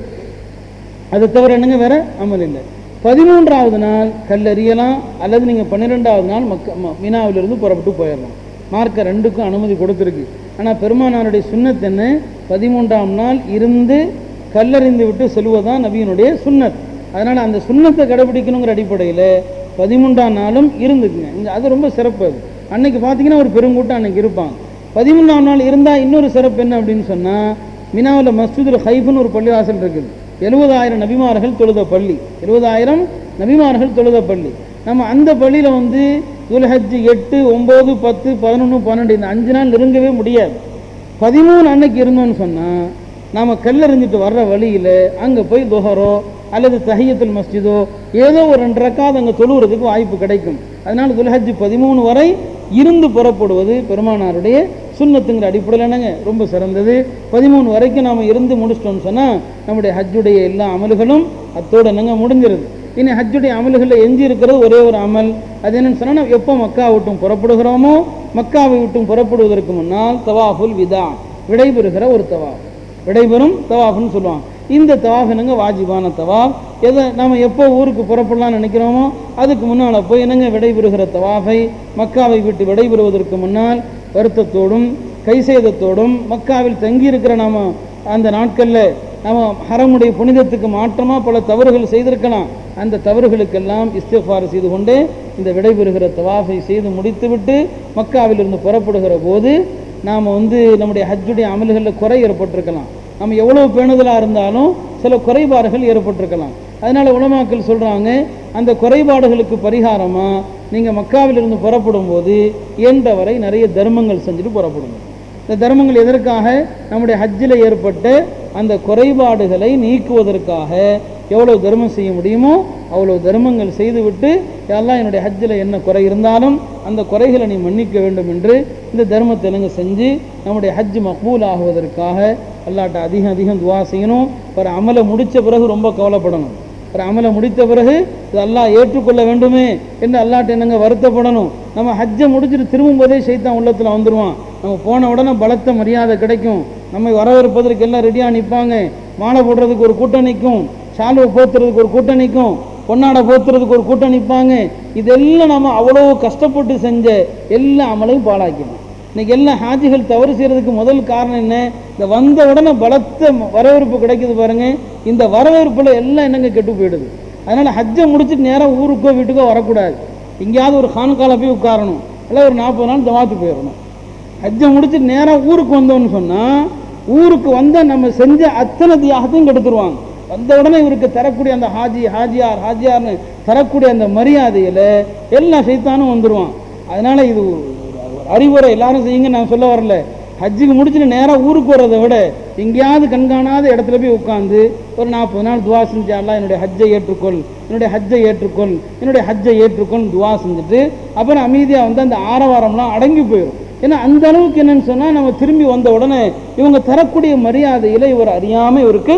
அதை தவிர என்னங்க? வேற அமல் இல்லை. பதிமூன்றாவது நாள் கல்லறியலாம், அல்லது நீங்கள் பன்னிரெண்டாவது நாள் மக்க மினாவிலிருந்து புறப்பட்டு போயிடலாம். மார்க்க ரெண்டுக்கும் அனுமதி கொடுத்துருக்கு. ஆனால் பெருமானாருடைய சுன்னத் என்ன? பதிமூன்றாம் நாள் இருந்து கல்லறிந்து விட்டு செல்வதுதான் நபியினுடைய சுன்னத். அதனால் அந்த சுன்னத்தை கடைபிடிக்கணுங்கிற அடிப்படையில் பதிமூன்றாம் நாளும் இருந்துக்குங்க. இங்கே அது ரொம்ப சிறப்பு. அது அன்னைக்கு பார்த்தீங்கன்னா ஒரு பெருங்கூட்டம் அன்னைக்கு இருப்பாங்க. பதிமூன்றாம் நாள் இருந்தால் இன்னொரு சிறப்பு என்ன அப்படின்னு சொன்னால், மினாவில் மஸ்ஜிதுல் ஹைஃப்னு ஒரு பள்ளிவாசல் இருக்குது. எழுபதாயிரம் நபிமார்கள் தொழுத பள்ளி. எழுபதாயிரம் நபிமார்கள் தொழுத பள்ளி. நம்ம அந்த பள்ளியில் வந்து துல்ஹஜ் எட்டு ஒம்பது பத்து பதினொன்று பன்னெண்டு இந்த அஞ்சு நாள் நெருங்கவே முடியாது. பதிமூணு அன்னைக்கு இருந்தோன்னு சொன்னால் நாம் கல்லறிஞ்சிட்டு வர்ற வழியில் அங்கே போய் துஹரோ அல்லது தஹியத்துல் மஸ்ஜிதோ ஏதோ ஒரு ரெண்டு ரக்காத் அங்கே தொழுகிறதுக்கு வாய்ப்பு கிடைக்கும். அதனால் துல்ஹஜ் பதிமூணு வரை இருந்து புறப்படுவது பெருமானாருடைய சுன்னத்துங்கிற அடிப்படையில் என்னங்க ரொம்ப சிறந்தது. பதிமூணு வரைக்கும் நாம் இருந்து முடிச்சிட்டோம்னு சொன்னால் நம்முடைய ஹஜ்ஜுடைய எல்லா அமல்களும் அத்தோடு என்னங்க முடிஞ்சிருது. இனி ஹஜ்ஜுடைய அமல்களில் எஞ்சி இருக்கிறது ஒரே ஒரு அமல். அது என்னன்னு சொன்னால், நம்ம எப்போ மக்கா விட்டும் புறப்படுகிறோமோ மக்காவை விட்டும் புறப்படுவதற்கு முன்னால் தவாஃபுல் விதா, விடைபெறுகிற ஒரு தவாஃப், விடைபெறும் தவாஃப்னு சொல்லுவாங்க. இந்த தவாஃப் என்னங்க? வாஜிபான தவாஃப். எதை நம்ம எப்போ ஊருக்கு புறப்படலாம்னு நினைக்கிறோமோ அதுக்கு முன்னால் போய் என்னங்க விடைபெறுகிற தவாஃபை மக்காவை விட்டு விடைபெறுவதற்கு முன்னால் வருத்தத்தோடும் கைசேதத்தோடும் மக்காவில் தங்கியிருக்கிற நாம் அந்த நாட்களில் நம்ம ஹரமுடைய புனிதத்துக்கு மாற்றமாக பல தவறுகள் செய்திருக்கலாம். அந்த தவறுகளுக்கெல்லாம் இஸ்திக்ஃபார் செய்து கொண்டே இந்த விடைபெறுகிற தவாஃபை செய்து முடித்துவிட்டு மக்காவிலிருந்து புறப்படுகிற போது நாம் வந்து நம்முடைய ஹஜ்ஜுடைய அமல்களில் குறை ஏற்பட்டிருக்கலாம். நம்ம எவ்வளோ பேணுதலாக இருந்தாலும் சில குறைபாடுகள் ஏற்பட்டிருக்கலாம். அதனால் உலமாக்கள் சொல்கிறாங்க, அந்த குறைபாடுகளுக்கு பரிகாரமாக நீங்கள் மக்காவிலிருந்து புறப்படும் போது இயன்றவரை நிறைய தர்மங்கள் செஞ்சுட்டு புறப்படுங்க. இந்த தர்மங்கள் எதற்காக? நம்முடைய ஹஜ்ஜில் ஏற்பட்ட அந்த குறைபாடுகளை நீக்குவதற்காக எவ்வளோ தர்மம் செய்ய முடியுமோ அவ்வளோ தர்மங்கள் செய்துவிட்டு, எல்லாம் என்னுடைய ஹஜ்ஜில் என்ன குறை இருந்தாலும் அந்த குறைகளை நீ மன்னிக்க வேண்டும் என்று இந்த தர்மத்தை என்னங்க செஞ்சு நம்முடைய ஹஜ் மக்பூல் ஆகுவதற்காக அல்லாட்ட அதிகம் அதிகம் துவா செய்யணும். ஒரு அமலை முடித்த பிறகு ரொம்ப கவலைப்படணும். ஒரு அமலை முடித்த பிறகு இது அல்லாஹ் ஏற்றுக்கொள்ள வேண்டுமே என்று அல்லாட்ட என்னங்க வருத்தப்படணும். நம்ம ஹஜ்ஜை முடிச்சுட்டு திரும்பும் போதே ஷைத்தான் உள்ளத்தில் வந்துடுவான். நம்ம போன உடனே பலத்த மரியாதை கிடைக்கும். நம்மை வரவேற்பதற்கு எல்லாம் ரெடியாக நிற்பாங்க. மாலை போடுறதுக்கு ஒரு கூட்டம் நிற்கும், சாலுவை போத்துறதுக்கு ஒரு கூட்டம் நிற்கும், பொன்னாடை போத்துறதுக்கு ஒரு கூட்டம் நிற்பாங்க. இதெல்லாம் நம்ம அவ்வளோ கஷ்டப்பட்டு செஞ்ச எல்லா அமலையும் பாழாக்கணும். இன்னைக்கு எல்லாம் ஹாஜிகள் தவறு செய்கிறதுக்கு முதல் காரணம் என்ன? இந்த வந்த உடனே பலத்த வரவேற்பு கிடைக்குது பாருங்க. இந்த வரவேற்பில் எல்லாம் என்னங்க கெட்டு போயிடுது. அதனால் ஹஜ்ஜை முடிச்சுட்டு நேராக ஊருக்கோ வீட்டுக்கோ வரக்கூடாது. எங்கேயாவது ஒரு ஹான்கால போய் உட்காரணும், இல்லை ஒரு நாற்பது நாள் ஜமாத்து போயிடணும். ஹஜ்ஜை முடிச்சுட்டு நேராக ஊருக்கு வந்தோம்னு சொன்னால் ஊருக்கு வந்தால் நம்ம செஞ்ச அத்தனை தியாகத்தையும் கெடுத்துருவாங்க. வந்த உடனே இவருக்கு தரக்கூடிய அந்த ஹாஜி ஹாஜியார் ஹாஜியார்னு தரக்கூடிய அந்த மரியாதையில் எல்லா சைத்தானும் வந்துடுவான். அதனால் இது அறிவுரை எல்லாரும் செய்யுங்க நான் சொல்ல வரல. ஹஜ்ஜுக்கு முடிச்சுட்டு நேராக ஊருக்கு வர்றதை விட எங்கேயாவது கண்காணாத இடத்துல போய் உட்காந்து ஒரு நாற்பது நாள் துவா செஞ்சாலாம் என்னுடைய ஹஜ்ஜை ஏற்றுக்கொள், என்னுடைய ஹஜ்ஜை ஏற்றுக்கொள், என்னுடைய ஹஜ்ஜை ஏற்றுக்கொள் துவா செஞ்சுட்டு அப்புறம் அமைதியாக வந்து அந்த ஆரவாரம்லாம் அடங்கி போயிடும். ஏன்னா அந்த அளவுக்கு என்னன்னு சொன்னால் நம்ம திரும்பி வந்த உடனே இவங்க தரக்கூடிய மரியாதையில் இவர் அறியாமல் இவருக்கு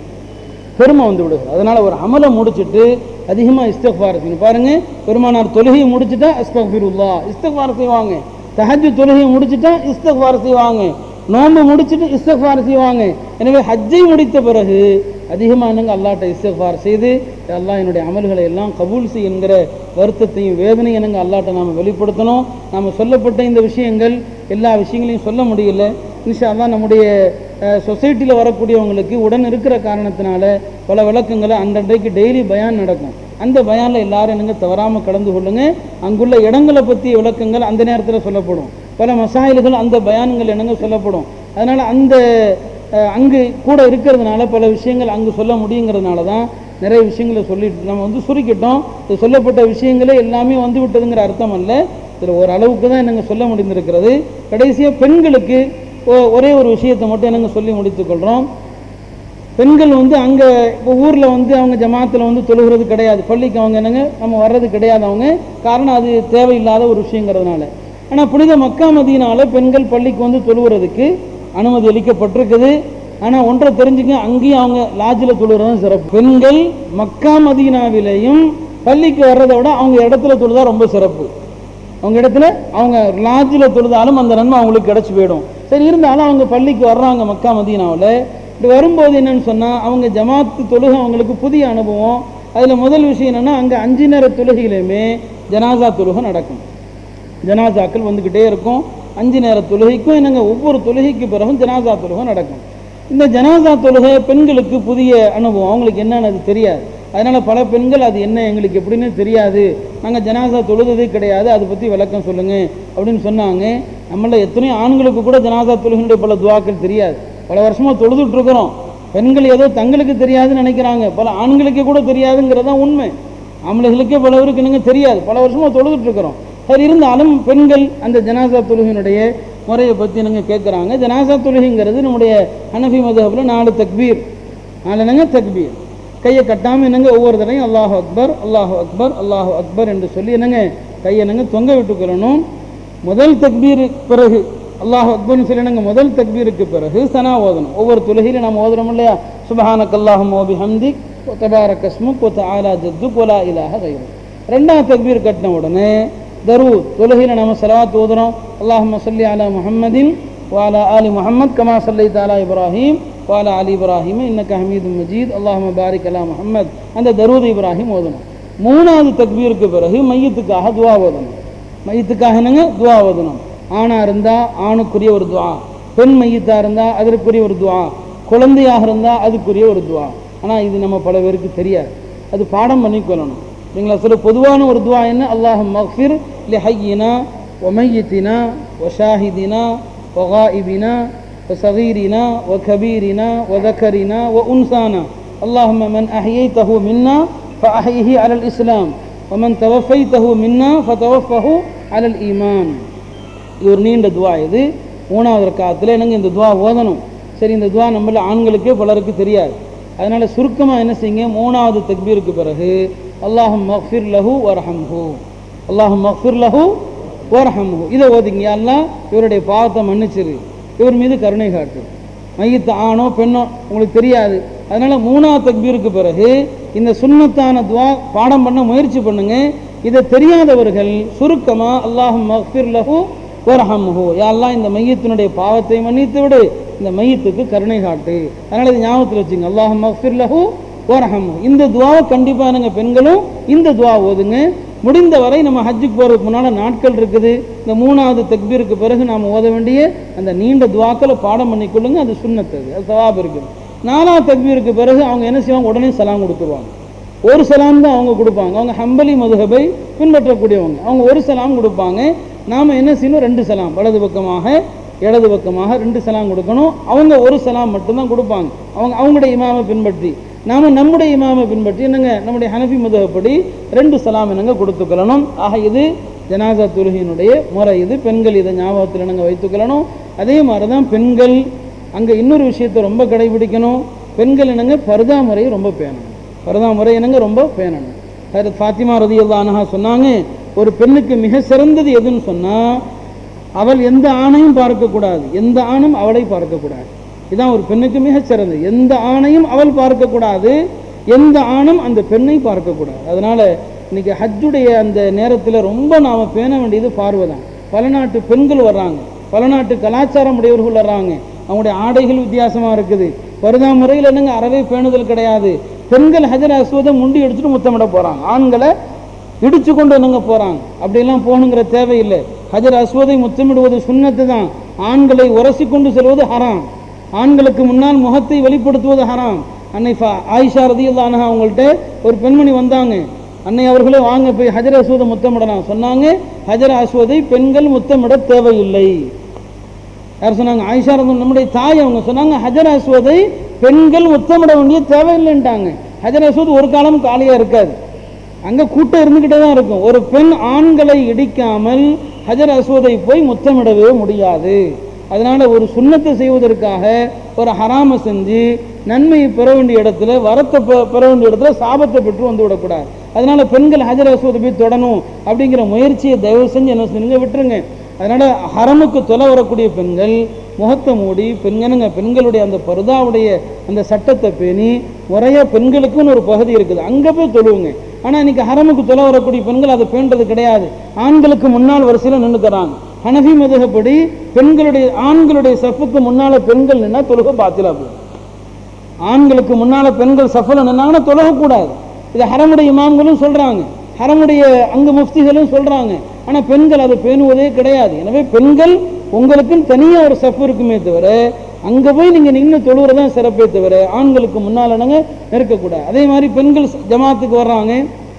பெருமை வந்து விடுது. அதனால் ஒரு அமலை முடிச்சுட்டு அதிகமாக இஸ்திக்ஃபார் செய்யணும். பாருங்கள், பெருமானார் தொழுகையை முடிச்சுட்டா அஸ்தக்ஃபிருல்லாஹ் இஸ்திக்ஃபார் செய்வாங்க. தஹஜ் தொழுகையை முடிச்சுட்டா இஸ்திக்ஃபார் செய்வாங்க. நோன்பு முடிச்சுட்டு இஸ்திக்ஃபார் செய்வாங்க. எனவே ஹஜ்ஜை முடித்த பிறகு அதிகமாக என்னங்க அல்லாட்ட இஸ்திக்ஃபார் செய்து அல்லாஹ் என்னுடைய அமல்களை எல்லாம் கபூல் செய் என்கிற வருத்தத்தையும் வேதனையும் என்னங்க அல்லாட்ட நாம் வெளிப்படுத்தணும். நாம் சொல்லப்பட்ட இந்த விஷயங்கள் எல்லா விஷயங்களையும் சொல்ல முடியல. இன்ஷா அல்லாஹ் நம்முடைய சொசைட்டியில் வரக்கூடியவங்களுக்கு உடன் இருக்கிற காரணத்தினால பல விளக்கங்களை அன்றன்றைக்கு டெய்லி பயான் நடக்கும். அந்த பயானில் எல்லாரும் என்னங்க தவறாமல் கலந்து கொள்ளுங்க. அங்குள்ள இடங்களை பற்றிய விளக்கங்கள் அந்த நேரத்தில் சொல்லப்படும். பல மசாயில்கள் அந்த பயான்கள் என்னங்க சொல்லப்படும். அதனால் அந்த அங்கு கூட இருக்கிறதுனால பல விஷயங்கள் அங்கு சொல்ல முடியுங்கிறதுனால தான் நிறைய விஷயங்களை சொல்லிட்டு நம்ம வந்து சுருக்கிட்டோம். இது சொல்லப்பட்ட விஷயங்களே எல்லாமே வந்து விட்டதுங்கிற அர்த்தம் அல்ல, இதில் ஓரளவுக்கு தான் என்னங்க சொல்ல முடிந்திருக்கிறது. கடைசியாக பெண்களுக்கு ஒரே ஒரு விஷயத்தை மட்டும் என்னங்க சொல்லி முடித்துக்கொள்கிறோம். பெண்கள் வந்து அங்கே இப்போ ஊரில் வந்து அவங்க ஜமாத்தில் வந்து தொழுகிறது கிடையாது, பள்ளிக்கு அவங்க என்னங்க நம்ம வர்றது கிடையாது அவங்க, காரணம் அது தேவையில்லாத ஒரு விஷயங்கிறதுனால. ஆனால் புனித மக்கா மதீனால பெண்கள் பள்ளிக்கு வந்து தொழுகிறதுக்கு அனுமதி அளிக்கப்பட்டிருக்குது. ஆனால் ஒன்றை தெரிஞ்சுக்க, அங்கேயும் அவங்க லாட்ஜில் தொழுகிறது சிறப்பு. பெண்கள் மக்கா மதீனாவிலையும் பள்ளிக்கு வர்றதை விட அவங்க இடத்துல தொழுதா ரொம்ப சிறப்பு. அவங்க இடத்துல அவங்க லாட்ஜில் தொழுதாலும் அந்த நன்மை அவங்களுக்கு கிடச்சி போயிடும். சரி, இருந்தாலும் அவங்க பள்ளிக்கு வர்றாங்க மக்கா மதீனாவில். இப்படி வரும்போது என்னன்னு சொன்னால் அவங்க ஜமாத்து தொழுகை அவங்களுக்கு புதிய அனுபவம். அதில் முதல் விஷயம் என்னென்னா, அங்கே அஞ்சு நேர தொழுகையிலுமே ஜனாசா தொழுகை நடக்கும். ஜனாசாக்கள் வந்துக்கிட்டே இருக்கும். அஞ்சு நேர தொழுகைக்கும் என்னங்க ஒவ்வொரு தொழுகைக்கு பிறகும் ஜனாசா தொழுகை நடக்கும். இந்த ஜனாசா தொழுகை பெண்களுக்கு புதிய அனுபவம், அவங்களுக்கு என்னன்னு அது தெரியாது. அதனால் பல பெண்கள் அது என்ன எங்களுக்கு எப்படின்னு தெரியாது, நாங்கள் ஜனாசா தொழுததே கிடையாது, அதை பற்றி விளக்கம் சொல்லுங்கள் அப்படின்னு சொன்னாங்க. நம்மள எத்தனையோ ஆண்களுக்கு கூட ஜனாசா தொழுகின்ற பல துவாக்கள் தெரியாது. பல வருஷமாக தொழுதுட்ருக்குறோம். பெண்கள் ஏதோ தங்களுக்கு தெரியாதுன்னு நினைக்கிறாங்க, பல ஆண்களுக்கே கூட தெரியாதுங்கிறதான் உண்மை. ஆம்பளைகளுக்கே பலவருக்கு என்னங்க தெரியாது, பல வருஷமாக தொழுதுட்ருக்குறோம். சரி, இருந்தாலும் பெண்கள் அந்த ஜனாசா தொழுகையினுடைய முறையை பற்றி என்னங்க கேட்குறாங்க. ஜனாசா தொழுகைங்கிறது நம்முடைய ஹனஃபி மதுஹபில் நாலு தக்பீர், நாலு என்னங்க தக்பீர். கையை கட்டாமல் என்னங்க ஒவ்வொரு தடையும் அல்லாஹு அக்பர் அல்லாஹு அக்பர் அல்லாஹு அக்பர் என்று சொல்லி என்னங்க கையை என்னங்க தொங்க விட்டுக்கொள்ளணும். முதல் தக்பீர் பிறகு அல்லாஹு அக்பர்னு சொல்லி என்னங்க முதல் தக்பீருக்கு பிறகு சனா ஓதணும். ஒவ்வொரு தொழுகையிலும் நம்ம ஓதுறோம் இல்லையா, சுப்ஹானக அல்லாஹும்ம வ பிஹம்திக் வ தபாரக இஸ்முக் வ தஆலா ஜத்துக் வ லா இலாஹ கைருக். ரெண்டாவது தக்பீர் கட்டின உடனே தரூத் தொழுகையில் நம்ம ஸலவாத் ஓதுறோம். அல்லாஹும்ம ஸல்லி அலா முஹம்மதின் வ அலா ஆலி முஹம்மத் கமா ஸல்லைத அலா இப்ராஹீம் வ அலா ஆலி இப்ராஹீம் இன்னக ஹமீதும் மஜீத் அல்லாஹும்ம பாரிக் அலா முஹம்மத், அந்த தரூத் இப்ராஹீம் ஓதணும். மூணாவது தக்பீருக்கு பிறகு மையத்துக்காக துவா ஓதணும். மையத்துக்காக என்னங்க துவா ஓதணும். ஆணாக இருந்தால் ஆணுக்குரிய ஒரு துவா, பெண் மையத்தாக இருந்தால் அதற்குரிய ஒரு துவா, குழந்தையாக இருந்தால் அதுக்குரிய ஒரு துவா. ஆனால் இது நம்ம பல பேருக்கு தெரியாது, அது பாடம் பண்ணிக்கொள்ளணும் இல்லைங்களா. சில பொதுவான ஒரு துவா என்ன, அல்லாஹும்ம மக்ஃபிர் லி ஹய்யினா வ மையித்தினா வ ஷாஹிதினா வ காயிபினா வ சகீரினா வ கபீரினா வ தக்கரினா வ உன்சானா அல்லாஹும்ம மன் அஹ்யைதஹு மின்னா ஃபஅஹ்யிஹி அலல் இஸ்லாம் வ மன் தவஃபைதஹு மின்னா ஃபதவஃபஹு அலல் ஈமான். இது ஒரு நீண்ட துவா. இது மூணாவது ரக்காத்தில் என்னங்க இந்த துவா ஓதணும். சரி, இந்த துவா நம்மள ஆண்களுக்கே பலருக்கு தெரியாது. அதனால் சுருக்கமாக என்ன செய்யுங்க, மூணாவது தக்பீருக்கு பிறகு அல்லாஹும்ம மக்ஃபிர் லஹு வர்ஹம்ஹு அல்லாஹும்ம மக்ஃபிர் லஹு வர்ஹம்ஹு இதை ஓதிங்க. அல்லாஹ் இவருடைய பாவத்தை மன்னிச்சிரு, இவர் மீது கருணை காட்டு. மையத்து ஆணோ பெண்ணோ உங்களுக்கு தெரியாது. அதனால் மூணாவது தக்பீருக்கு பிறகு இந்த சுன்னத்தான துவா பாடம் பண்ண முயற்சி பண்ணுங்க. இதை தெரியாதவர்கள் சுருக்கமாக அல்லாஹும்ம மக்ஃபிர் லஹு வர்ஹம்ஹு, யா அல்லாஹ் இந்த மையத்தினுடைய பாவத்தை மன்னித்து விடு, இந்த மையத்துக்கு கருணை காட்டு. அதனால் இது ஞாபகத்தில் வச்சுங்க, அல்லாஹும்ம மக்ஃபிர் லஹு வர்ஹம்ஹு. இந்த துவாவை கண்டிப்பாக நாங்கள் பெண்களும் இந்த துவா ஓதுங்க. முடிந்தவரை நம்ம ஹஜ்ஜுக்கு போகிறதுக்கு முன்னால் நாட்கள் இருக்குது, இந்த மூணாவது தக்பீருக்கு பிறகு நாம் ஓத வேண்டிய அந்த நீண்ட துவாக்களை பாடம் பண்ணிக்கொள்ளுங்க. அது சுன்னத்து, அது சவாப் இருக்குது. நாலாவது தக்பீருக்கு பிறகு அவங்க என்ன செய்வாங்க, உடனே சலாம் கொடுத்துருவாங்க. ஒரு சலாம் தான் அவங்க கொடுப்பாங்க. அவங்க ஹம்பலி மதுஹபை பின்பற்றக்கூடியவங்க, அவங்க ஒரு சலாம் கொடுப்பாங்க. நாம் என்ன செய்யணும், ரெண்டு சலாம், வலது பக்கமாக இடது பக்கமாக ரெண்டு சலாம் கொடுக்கணும். அவங்க ஒரு சலாம் மட்டும்தான் கொடுப்பாங்க, அவங்க அவங்களுடைய இமாமை பின்பற்றி. நாம் நம்முடைய இமாமை பின்பற்றி என்னங்க நம்முடைய ஹனஃபி மதுஹப்படி ரெண்டு சலாம் என்னங்க கொடுத்துக்கொள்ளணும். ஆக இது ஜனாசா தொழுகையினுடைய முறை. இது பெண்கள் இதை ஞாபகத்தில் என்னங்க வைத்துக்கொள்ளணும். அதே மாதிரி தான் பெண்கள் அங்கே இன்னொரு விஷயத்தை ரொம்ப கடைபிடிக்கணும். பெண்கள் என்னங்க பர்தா முறையை ரொம்ப பேணணும். பர்தா முறை என்னங்க ரொம்ப பேணணும். ஹஜ்ரத் ஃபாத்திமா ரலியல்லாஹு அன்ஹா சொன்னாங்க, ஒரு பெண்ணுக்கு மிக சிறந்தது எதுன்னு சொன்னால், அவள் எந்த ஆணையும் பார்க்கக்கூடாது, எந்த ஆணும் அவளை பார்க்கக்கூடாது. இதுதான் ஒரு பெண்ணுக்கு மிக சிறந்தது. எந்த ஆணையும் அவள் பார்க்கக்கூடாது, எந்த ஆணும் அந்த பெண்ணை பார்க்கக்கூடாது. அதனால் இன்றைக்கி ஹஜ்ஜுடைய அந்த நேரத்தில் ரொம்ப நாம் பேண வேண்டியது பார்வை தான். பல நாட்டு பெண்கள் வர்றாங்க, பல நாட்டு கலாச்சாரம் உடையவர்கள் வர்றாங்க, அவங்களுடைய ஆடைகள் வித்தியாசமாக இருக்குது. பர்தா முறையில் என்னங்க அறவே பேணுதல் கிடையாது. பெண்கள் ஹஜர் அஸ்வதை முண்டி எடுத்துட்டு முத்தமிட போகிறாங்க, ஆண்களை இடிச்சு கொண்டு என்னங்க போகிறாங்க. அப்படியெல்லாம் போகணுங்கிற தேவையில்லை. ஹஜர் அஸ்வதை முத்தமிடுவது சுன்னத்து தான். ஆண்களை உரசி கொண்டு செல்வது ஹராம், ஆண்களுக்கு முன்னால் முகத்தை வெளிப்படுத்துவது ஹராம். அன்னை ஆயிஷா ரலியல்லாஹு அன்ஹா அவங்கள்ட்ட ஒரு பெண்மணி வந்தாங்க, அன்னை அவர்களே வாங்க போய் ஹஜர் அஸ்வதை முத்தமிடலாம் சொன்னாங்க. ஹஜர் அஸ்வதை பெண்கள் முத்தமிட தேவையில்லை. யார் சொன்னாங்க? ஆயிஷா ரலியல்லாஹு நம்முடைய தாய் அவங்க சொன்னாங்க ஹஜர் அஸ்வதை பெண்கள் முத்தமிட வேண்டிய தேவையில்லைன்ட்டாங்க. ஹஜர் அஸ்வத் ஒரு காலம் காலியாக இருக்காது, அங்கே கூட்டம் இருந்துக்கிட்டே தான் இருக்கும். ஒரு பெண் ஆண்களை இடிக்காமல் ஹஜர் அஸ்வதை போய் முத்தமிடவே முடியாது. அதனால ஒரு சுண்ணத்தை செய்வதற்காக ஒரு ஹராமை செஞ்சு நன்மையை பெற வேண்டிய இடத்துல வரத்தை பெற வேண்டிய இடத்துல சாபத்தை பெற்று வந்து விடக்கூடாது. அதனால பெண்கள் ஹஜர் அஸ்வதை போய் தொடணும் அப்படிங்கிற முயற்சியை தயவு செஞ்சு என்ன செஞ்சு விட்டுருங்க. அதனால ஹரமுக்கு தொலை வரக்கூடிய பெண்கள் முகத்தை மூடி பெண்களுங்க பெண்களுடைய அந்த பருதாவுடைய அந்த சட்டத்தை பேணி முறையாக பெண்களுக்குன்னு ஒரு பகுதி இருக்குது, அங்கே போய் தொழுவுங்க. ஆனால் இன்னைக்கு ஹரமுக்கு தொலை வரக்கூடிய பெண்கள் அதை பேண்டது கிடையாது, ஆண்களுக்கு முன்னால் வரிசையில் நின்றுக்கிறாங்க. ஹனஃபி மதுஹப்படி பெண்களுடைய ஆண்களுடைய சஃப்புக்கு முன்னால பெண்கள் நின்னா தொழுகை பாத்திலா போகும். ஆண்களுக்கு முன்னால பெண்கள் சஃபில் நின்னாங்கன்னா தொழகக்கூடாது. இதை ஹரமுடைய இமாம்களும் சொல்றாங்க, ஹரமுடைய அங்கு முஃப்திகளும் சொல்றாங்க. ஆனால் பெண்கள் அதை பேணுவதே கிடையாது. எனவே பெண்கள் உங்களுக்குன்னு தனியாக ஒரு சஃப் இருக்குமே தவிர அங்கே போய் நீங்கள் நின்று தொழுவுறதான் சிறப்பே தவிர ஆண்களுக்கு முன்னால் நாங்கள் நிற்கக்கூடாது. அதே மாதிரி பெண்கள் ஜமாத்துக்கு வர்றாங்க,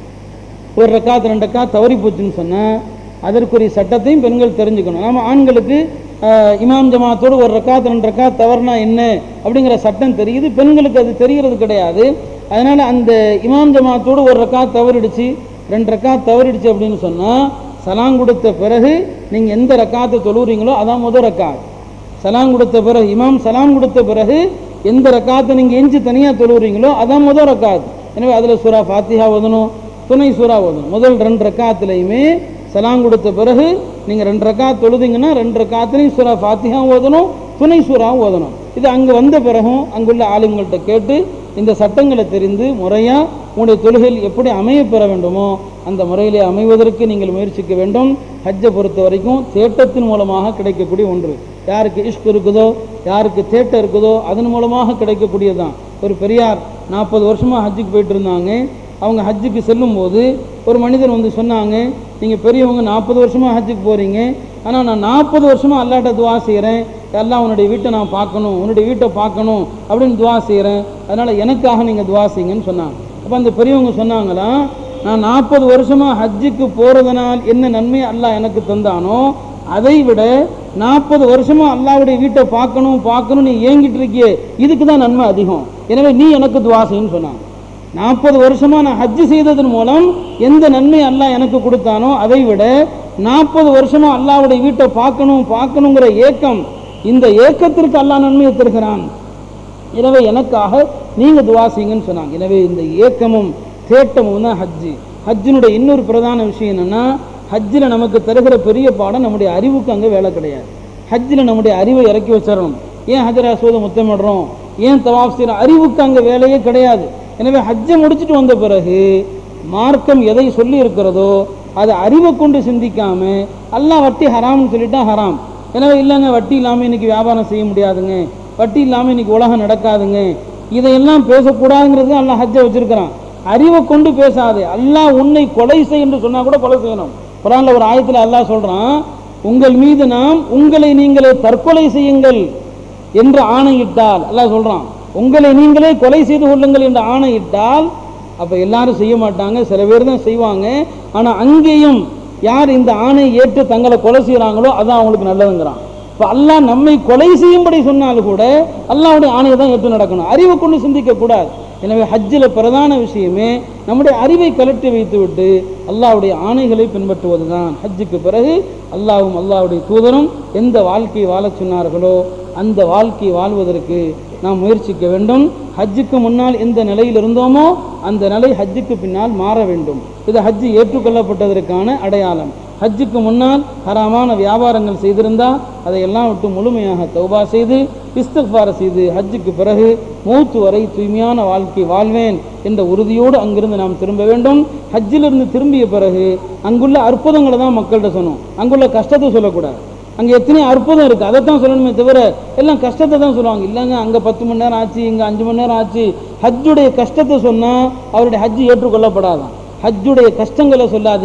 ஒரு ரக்காத் ரெண்டு ரக்காத் தவறி போச்சுன்னு சொன்னால் அதற்குரிய சட்டத்தையும் பெண்கள் தெரிஞ்சுக்கணும். நம்ம ஆண்களுக்கு இமாம் ஜமாத்தோடு ஒரு ரக்காத் ரெண்டு ரக்காத் தவறுனா என்ன அப்படிங்கிற சட்டம் தெரியுது, பெண்களுக்கு அது தெரிகிறது கிடையாது. அதனால் அந்த இமாம் ஜமாத்தோடு ஒரு ரக்காத் தவறிடுச்சு ரெண்டு ரக்காத் தவறிடுச்சு அப்படின்னு சொன்னால் சலாம் கொடுத்த பிறகு நீங்கள் எந்த ரக்காத்தை தொழுறீங்களோ அதான் முதல் ரக்காத். சலாம் கொடுத்த பிறகு இமாம் சலாம் கொடுத்த பிறகு எந்த ரக்காத்தை நீங்கள் எஞ்சி தனியாக தொழுறீங்களோ அதான் முதல் ரக்காத். எனவே அதில் சூரா ஃபாத்திஹா ஓதணும், துணை சூரா ஓதணும். முதல் ரெண்டு ரக்காத்துலையுமே சலாம் கொடுத்த பிறகு நீங்கள் ரெண்டு ரக்காத் தொழுதிங்கன்னா ரெண்டு ரக்காத்துலையும் சூரா ஃபாத்திஹா ஓதணும், துணை சூறாவும் ஓதணும். இது அங்கே வந்த பிறகும் அங்குள்ள ஆளுங்கள்கிட்ட கேட்டு இந்த சட்டங்களை தெரிந்து முறையாக உங்களுடைய தொழுகையில் எப்படி அமைய பெற வேண்டுமோ அந்த முறையிலே அமைவதற்கு நீங்கள் முயற்சிக்க வேண்டும். ஹஜ்ஜை பொறுத்த வரைக்கும் தேட்டத்தின் மூலமாக கிடைக்கக்கூடிய ஒன்று. யாருக்கு இஷ்க் இருக்குதோ யாருக்கு தேட்டம் இருக்குதோ அதன் மூலமாக கிடைக்கக்கூடியதுதான். ஒரு பெரியார் நாற்பது வருஷமாக ஹஜ்ஜுக்கு போயிட்டு இருந்தாங்க. அவங்க ஹஜ்ஜுக்கு செல்லும்போது ஒரு மனிதர் வந்து சொன்னாங்க, நீங்கள் பெரியவங்க நாற்பது வருஷமாக ஹஜ்ஜுக்கு போகிறீங்க, ஆனால் நான் நாற்பது வருஷமாக அல்லாட்ட துவா செய்கிறேன், எல்லாம் உன்னுடைய வீட்டை நான் பார்க்கணும் உன்னுடைய வீட்டை பார்க்கணும் அப்படின்னு துவா செய்கிறேன், அதனால் எனக்காக நீங்கள் துவா செய்யுங்கன்னு சொன்னாங்க. அப்போ அந்த பெரியவங்க சொன்னாங்களா, நான் நாற்பது வருஷமாக ஹஜ்ஜுக்கு போகிறதுனால் என்ன நன்மை அல்லாஹ் எனக்கு தந்தானோ அதை விட நாற்பது வருஷமா அல்லாஹ்வுடைய வீட்டை பார்க்கணும் பார்க்கணும் நீ ஏங்கிட்டு இருக்கியே இதுக்கு தான் நன்மை அதிகம், எனவே நீ எனக்கு துவா செய்யுன்னு சொன்னாங்க. நாற்பது வருஷமா நான் ஹஜ்ஜு செய்ததன் மூலம் எந்த நன்மை அல்லாஹ் எனக்கு கொடுத்தானோ அதை விட நாற்பது வருஷமா அல்லாஹ்வுடைய வீட்டை பார்க்கணும் பார்க்கணுங்கிற ஏக்கம், இந்த ஏக்கத்திற்கு அல்லாஹ் நன்மையை தருகிறான், எனவே எனக்காக நீங்க துவா செய்யுங்கன்னு சொன்னாங்க. எனவே இந்த ஏக்கமும் தேட்டமும் தான் ஹஜ்ஜு. ஹஜ்ஜினுடைய இன்னொரு பிரதான விஷயம் என்னன்னா, ஹஜ்ஜில் நமக்கு தருகிற பெரிய பாடம் நம்முடைய அறிவுக்கு அங்கே வேலை கிடையாது. ஹஜ்ஜில் நம்முடைய அறிவை இறக்கி வச்சிடணும். ஏன் ஹஜர் அஸ்வதை முத்தமிடுறோம், ஏன் தவாஃப் செய்கிறோம், அறிவுக்கு அங்கே வேலையே கிடையாது. எனவே ஹஜ்ஜை முடிச்சுட்டு வந்த பிறகு மார்க்கம் எதை சொல்லி இருக்கிறதோ அதை அறிவை கொண்டு சிந்திக்காம அல்லாஹ் வட்டி ஹராம்னு சொல்லிட்டா ஹராம், எனவே இல்லைங்க வட்டி இல்லாமல் இன்னைக்கு வியாபாரம் செய்ய முடியாதுங்க, வட்டி இல்லாமல் இன்னைக்கு உலகம் நடக்காதுங்க, இதையெல்லாம் பேசக்கூடாதுங்கிறது அல்லாஹ் ஹஜ்ஜை வச்சிருக்கிறான். அறிவை கொண்டு பேசாது. அல்லாஹ் உன்னை கொலை செய் என்று சொன்னா கூட கொலை செய்யணும். குர்ஆன்ல ஒரு ஆயத்தில் அல்லாஹ் சொல்றான், உங்கள் மீது நாம் உங்களை நீங்களே தற்கொலை செய்யுங்கள் என்று ஆணையிட்டால், அல்லாஹ் சொல்றான் உங்களை நீங்களே கொலை செய்து கொள்ளுங்கள் என்று ஆணையிட்டால், அப்ப எல்லாரும் செய்ய மாட்டாங்க, சில பேர் தான் செய்வாங்க. ஆனா அங்கேயும் யார் இந்த ஆணை ஏற்று தங்களை கொலை செய்யறாங்களோ அதான் அவங்களுக்கு நல்லதுங்கிறான். இப்போ அல்லாஹ் நம்மை கொலை செய்யும்படி சொன்னாலும் கூட அல்லாஹ்வுடைய ஆணையை தான் ஏற்று நடக்கணும், அறிவை கொண்டு சிந்திக்க கூடாது. எனவே ஹஜ்ஜில் பிரதான விஷயமே நம்முடைய அறிவை கலட்டி வைத்து விட்டு அல்லாஹ்வுடைய ஆணைகளை பின்பற்றுவது தான். ஹஜ்ஜுக்கு பிறகு அல்லாஹ்வும் அல்லாஹ்வுடைய தூதரும் எந்த வாழ்க்கையை வாழச் சொன்னார்களோ அந்த வாழ்க்கையை வாழ்வதற்கு நாம் முயற்சிக்க வேண்டும். ஹஜ்ஜுக்கு முன்னால் எந்த நிலையில் இருந்தோமோ அந்த நிலை ஹஜ்ஜுக்கு பின்னால் மாற வேண்டும். இது ஹஜ்ஜு ஏற்றுக்கொள்ளப்பட்டதற்கான அடையாளம். ஹஜ்ஜுக்கு முன்னால் ஹராமான வியாபாரங்கள் செய்திருந்தால் அதையெல்லாம் விட்டு முழுமையாக தௌபா செய்து இஸ்திக்ஃபார் செய்து ஹஜ்ஜுக்கு பிறகு மௌத்து வரை தூய்மையான வாழ்க்கை வாழ்வேன் என்ற உறுதியோடு அங்கிருந்து நாம் திரும்ப வேண்டும். ஹஜ்ஜிலிருந்து திரும்பிய பிறகு அங்குள்ள அற்புதங்களை தான் மக்கள்கிட்ட சொன்னோம், அங்குள்ள கஷ்டத்தை சொல்லக்கூடாது. அங்கே எத்தனை அற்புதம் இருக்குது அதைத்தான் சொல்லணுமே தவிர எல்லாம் கஷ்டத்தை தான் சொல்லுவாங்க. இல்லைங்க அங்கே பத்து மணி நேரம் ஆச்சு, இங்கே அஞ்சு மணி நேரம் ஆச்சு. ஹஜ்ஜுடைய கஷ்டத்தை சொன்னால் அவருடைய ஹஜ்ஜு ஏற்றுக்கொள்ளப்படாதான். ஹஜ்ஜுடைய கஷ்டங்களை சொல்லாதீங்க,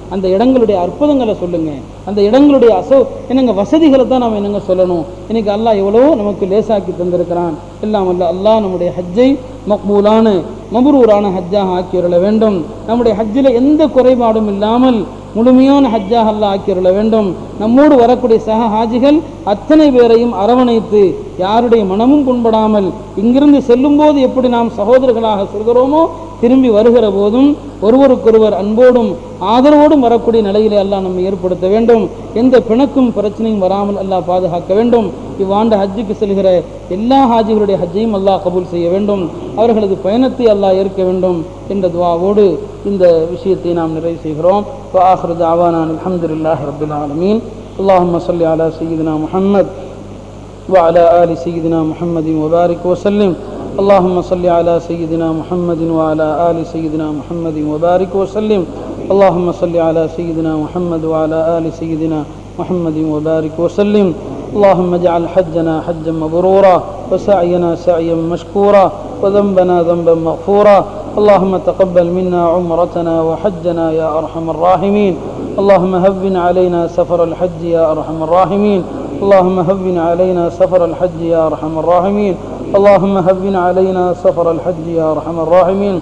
அந்த இடங்களுடைய அற்புதங்களை சொல்லுங்க, அந்த இடங்களுடைய அசோ என்னங்க வசதிகளை தான் நம்ம என்னங்க சொல்லணும். இன்னைக்கு அல்லாஹ் எவ்வளோ நமக்கு லேசாக்கி தந்திருக்கிறான். எல்லாம் அல்ல அல்லாஹ் நம்முடைய ஹஜ்ஜை மக்பூலான மபரூரான ஹஜ்ஜாக ஆக்கியுள்ள வேண்டும். நம்முடைய ஹஜ்ஜில் எந்த குறைபாடும் இல்லாமல் முழுமையான ஹஜ்ஜாக அல்லாஹ் ஆக்கியுள்ள வேண்டும். நம்மோடு வரக்கூடிய சக ஹாஜிகள் அத்தனை பேரையும் அரவணைத்து யாருடைய மனமும் புண்படாமல் இங்கிருந்து செல்லும் போது எப்படி நாம் சகோதரர்களாக செல்கிறோமோ திரும்பி வருகிற போதும் ஒருவருக்கொருவர் அன்போடும் ஆதரவோடும் வரக்கூடிய நிலையிலே அல்லாஹ் நம்மை ஏற்படுத்த வேண்டும். எந்த பிணக்கும் பிரச்சனையும் வராமல் அல்லாஹ் பாதுகாக்க வேண்டும். இவ்வாண்டு ஹஜ்ஜுக்கு செல்கிற எல்லா ஹாஜிகளுடைய ஹஜ்ஜையும் அல்லாஹ் கபூல் செய்ய வேண்டும். அவர்களது பயணத்தை அல்லாஹ் ஏற்க வேண்டும் என்ற துஆவோடு இந்த விஷயத்தை நாம் நிறைவு செய்கிறோம். وآخر دعوانا الحمد لله رب العالمين. اللهم صل على سيدنا محمد وعلى آل سيدنا محمد وبارك وسلم. اللهم صل على سيدنا محمد وعلى آل سيدنا محمد وبارك وسلم. اللهم صل على سيدنا محمد وعلى آل سيدنا محمد وبارك وسلم. اللهم اجعل حجنا حجا مبرورا وسعينا سعيا مشكورا وذنبنا ذنبا مغفورا. اللهم تقبل منا عمرتنا وحجنا يا أرحم الراحمين. اللهم هون علينا سفر الحج يا أرحم الراحمين. اللهم هون علينا سفر الحج يا أرحم الراحمين. اللهم هون علينا سفر الحج يا أرحم الراحمين.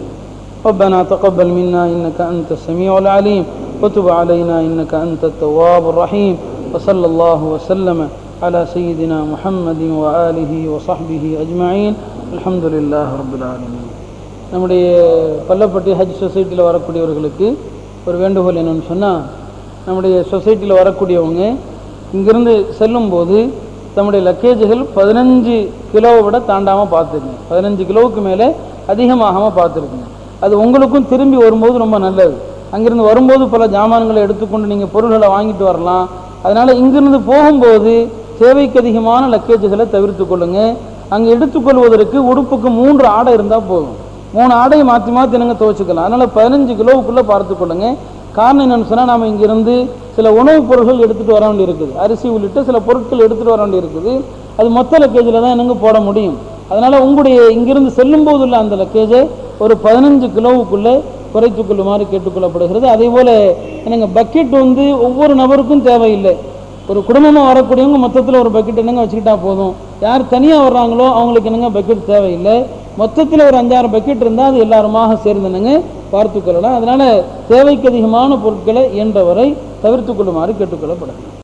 ربنا تقبل منا إنك أنت السميع العليم وتب علينا إنك أنت التواب الرحيم. وصلى الله وسلم على سيدنا محمد وآله وصحبه أجمعين. الحمد لله رب العالمين. நம்முடைய பள்ளப்பட்டி ஹஜ் சொசைட்டியில் வரக்கூடியவர்களுக்கு ஒரு வேண்டுகோள் என்னென்னு சொன்னால், நம்முடைய சொசைட்டியில் வரக்கூடியவங்க இங்கிருந்து செல்லும்போது தம்முடைய லக்கேஜுகள் பதினஞ்சு கிலோவை விட தாண்டாமல் பார்த்துருங்க. பதினஞ்சு கிலோவுக்கு மேலே அதிகமாகாமல் பார்த்துருக்குங்க. அது உங்களுக்கும் திரும்பி வரும்போது ரொம்ப நல்லது. அங்கிருந்து வரும்போது பல ஜாமான்களை எடுத்துக்கொண்டு நீங்கள் பொருள்களை வாங்கிட்டு வரலாம். அதனால் இங்கிருந்து போகும்போது தேவைக்கு அதிகமான லக்கேஜுகளை தவிர்த்து கொள்ளுங்கள். அங்கே எடுத்துக்கொள்வதற்கு உடுப்புக்கு மூன்று ஆடை இருந்தால் போதும். மூணு ஆடையை மாற்றி மாற்றி என்னங்க துவைச்சிக்கலாம். அதனால் பதினஞ்சு கிலோவுக்குள்ளே பார்த்து கொள்ளுங்க. காரணம் என்னென்னு சொன்னால், நாம் இங்கிருந்து சில உணவுப் பொருட்கள் எடுத்துகிட்டு வர வேண்டி இருக்குது. அரிசி உள்ளிட்ட சில பொருட்கள் எடுத்துகிட்டு வர வேண்டி இருக்குது. அது மொத்த லக்கேஜில் தான் என்னங்க போட முடியும். அதனால் உங்களுடைய இங்கிருந்து செல்லும் போது உள்ள அந்த லக்கேஜை ஒரு பதினஞ்சு கிலோவுக்குள்ளே குறைத்து கொள்ளுமாறு கேட்டுக்கொள்ளப்படுகிறது. அதே போல் என்னங்க பக்கெட் வந்து ஒவ்வொரு நபருக்கும் தேவையில்லை. ஒரு குடும்பமாக வரக்கூடியவங்க மொத்தத்தில் ஒரு பக்கெட் என்னங்க வச்சுக்கிட்டா போதும். யார் தனியாக வர்றாங்களோ அவங்களுக்கு என்னங்க பக்கெட் தேவையில்லை. மொத்தத்தில் ஒரு அஞ்சாறு பக்கெட் இருந்தால் அது எல்லாருமாக சேர்ந்து என்னங்க பார்த்து கொள்ளலாம். அதனால் தேவைக்கு அதிகமான பொருட்களை இயன்றவரை தவிர்த்து கொள்ளுமாறு கேட்டுக்கொள்ளப்படுகிறது.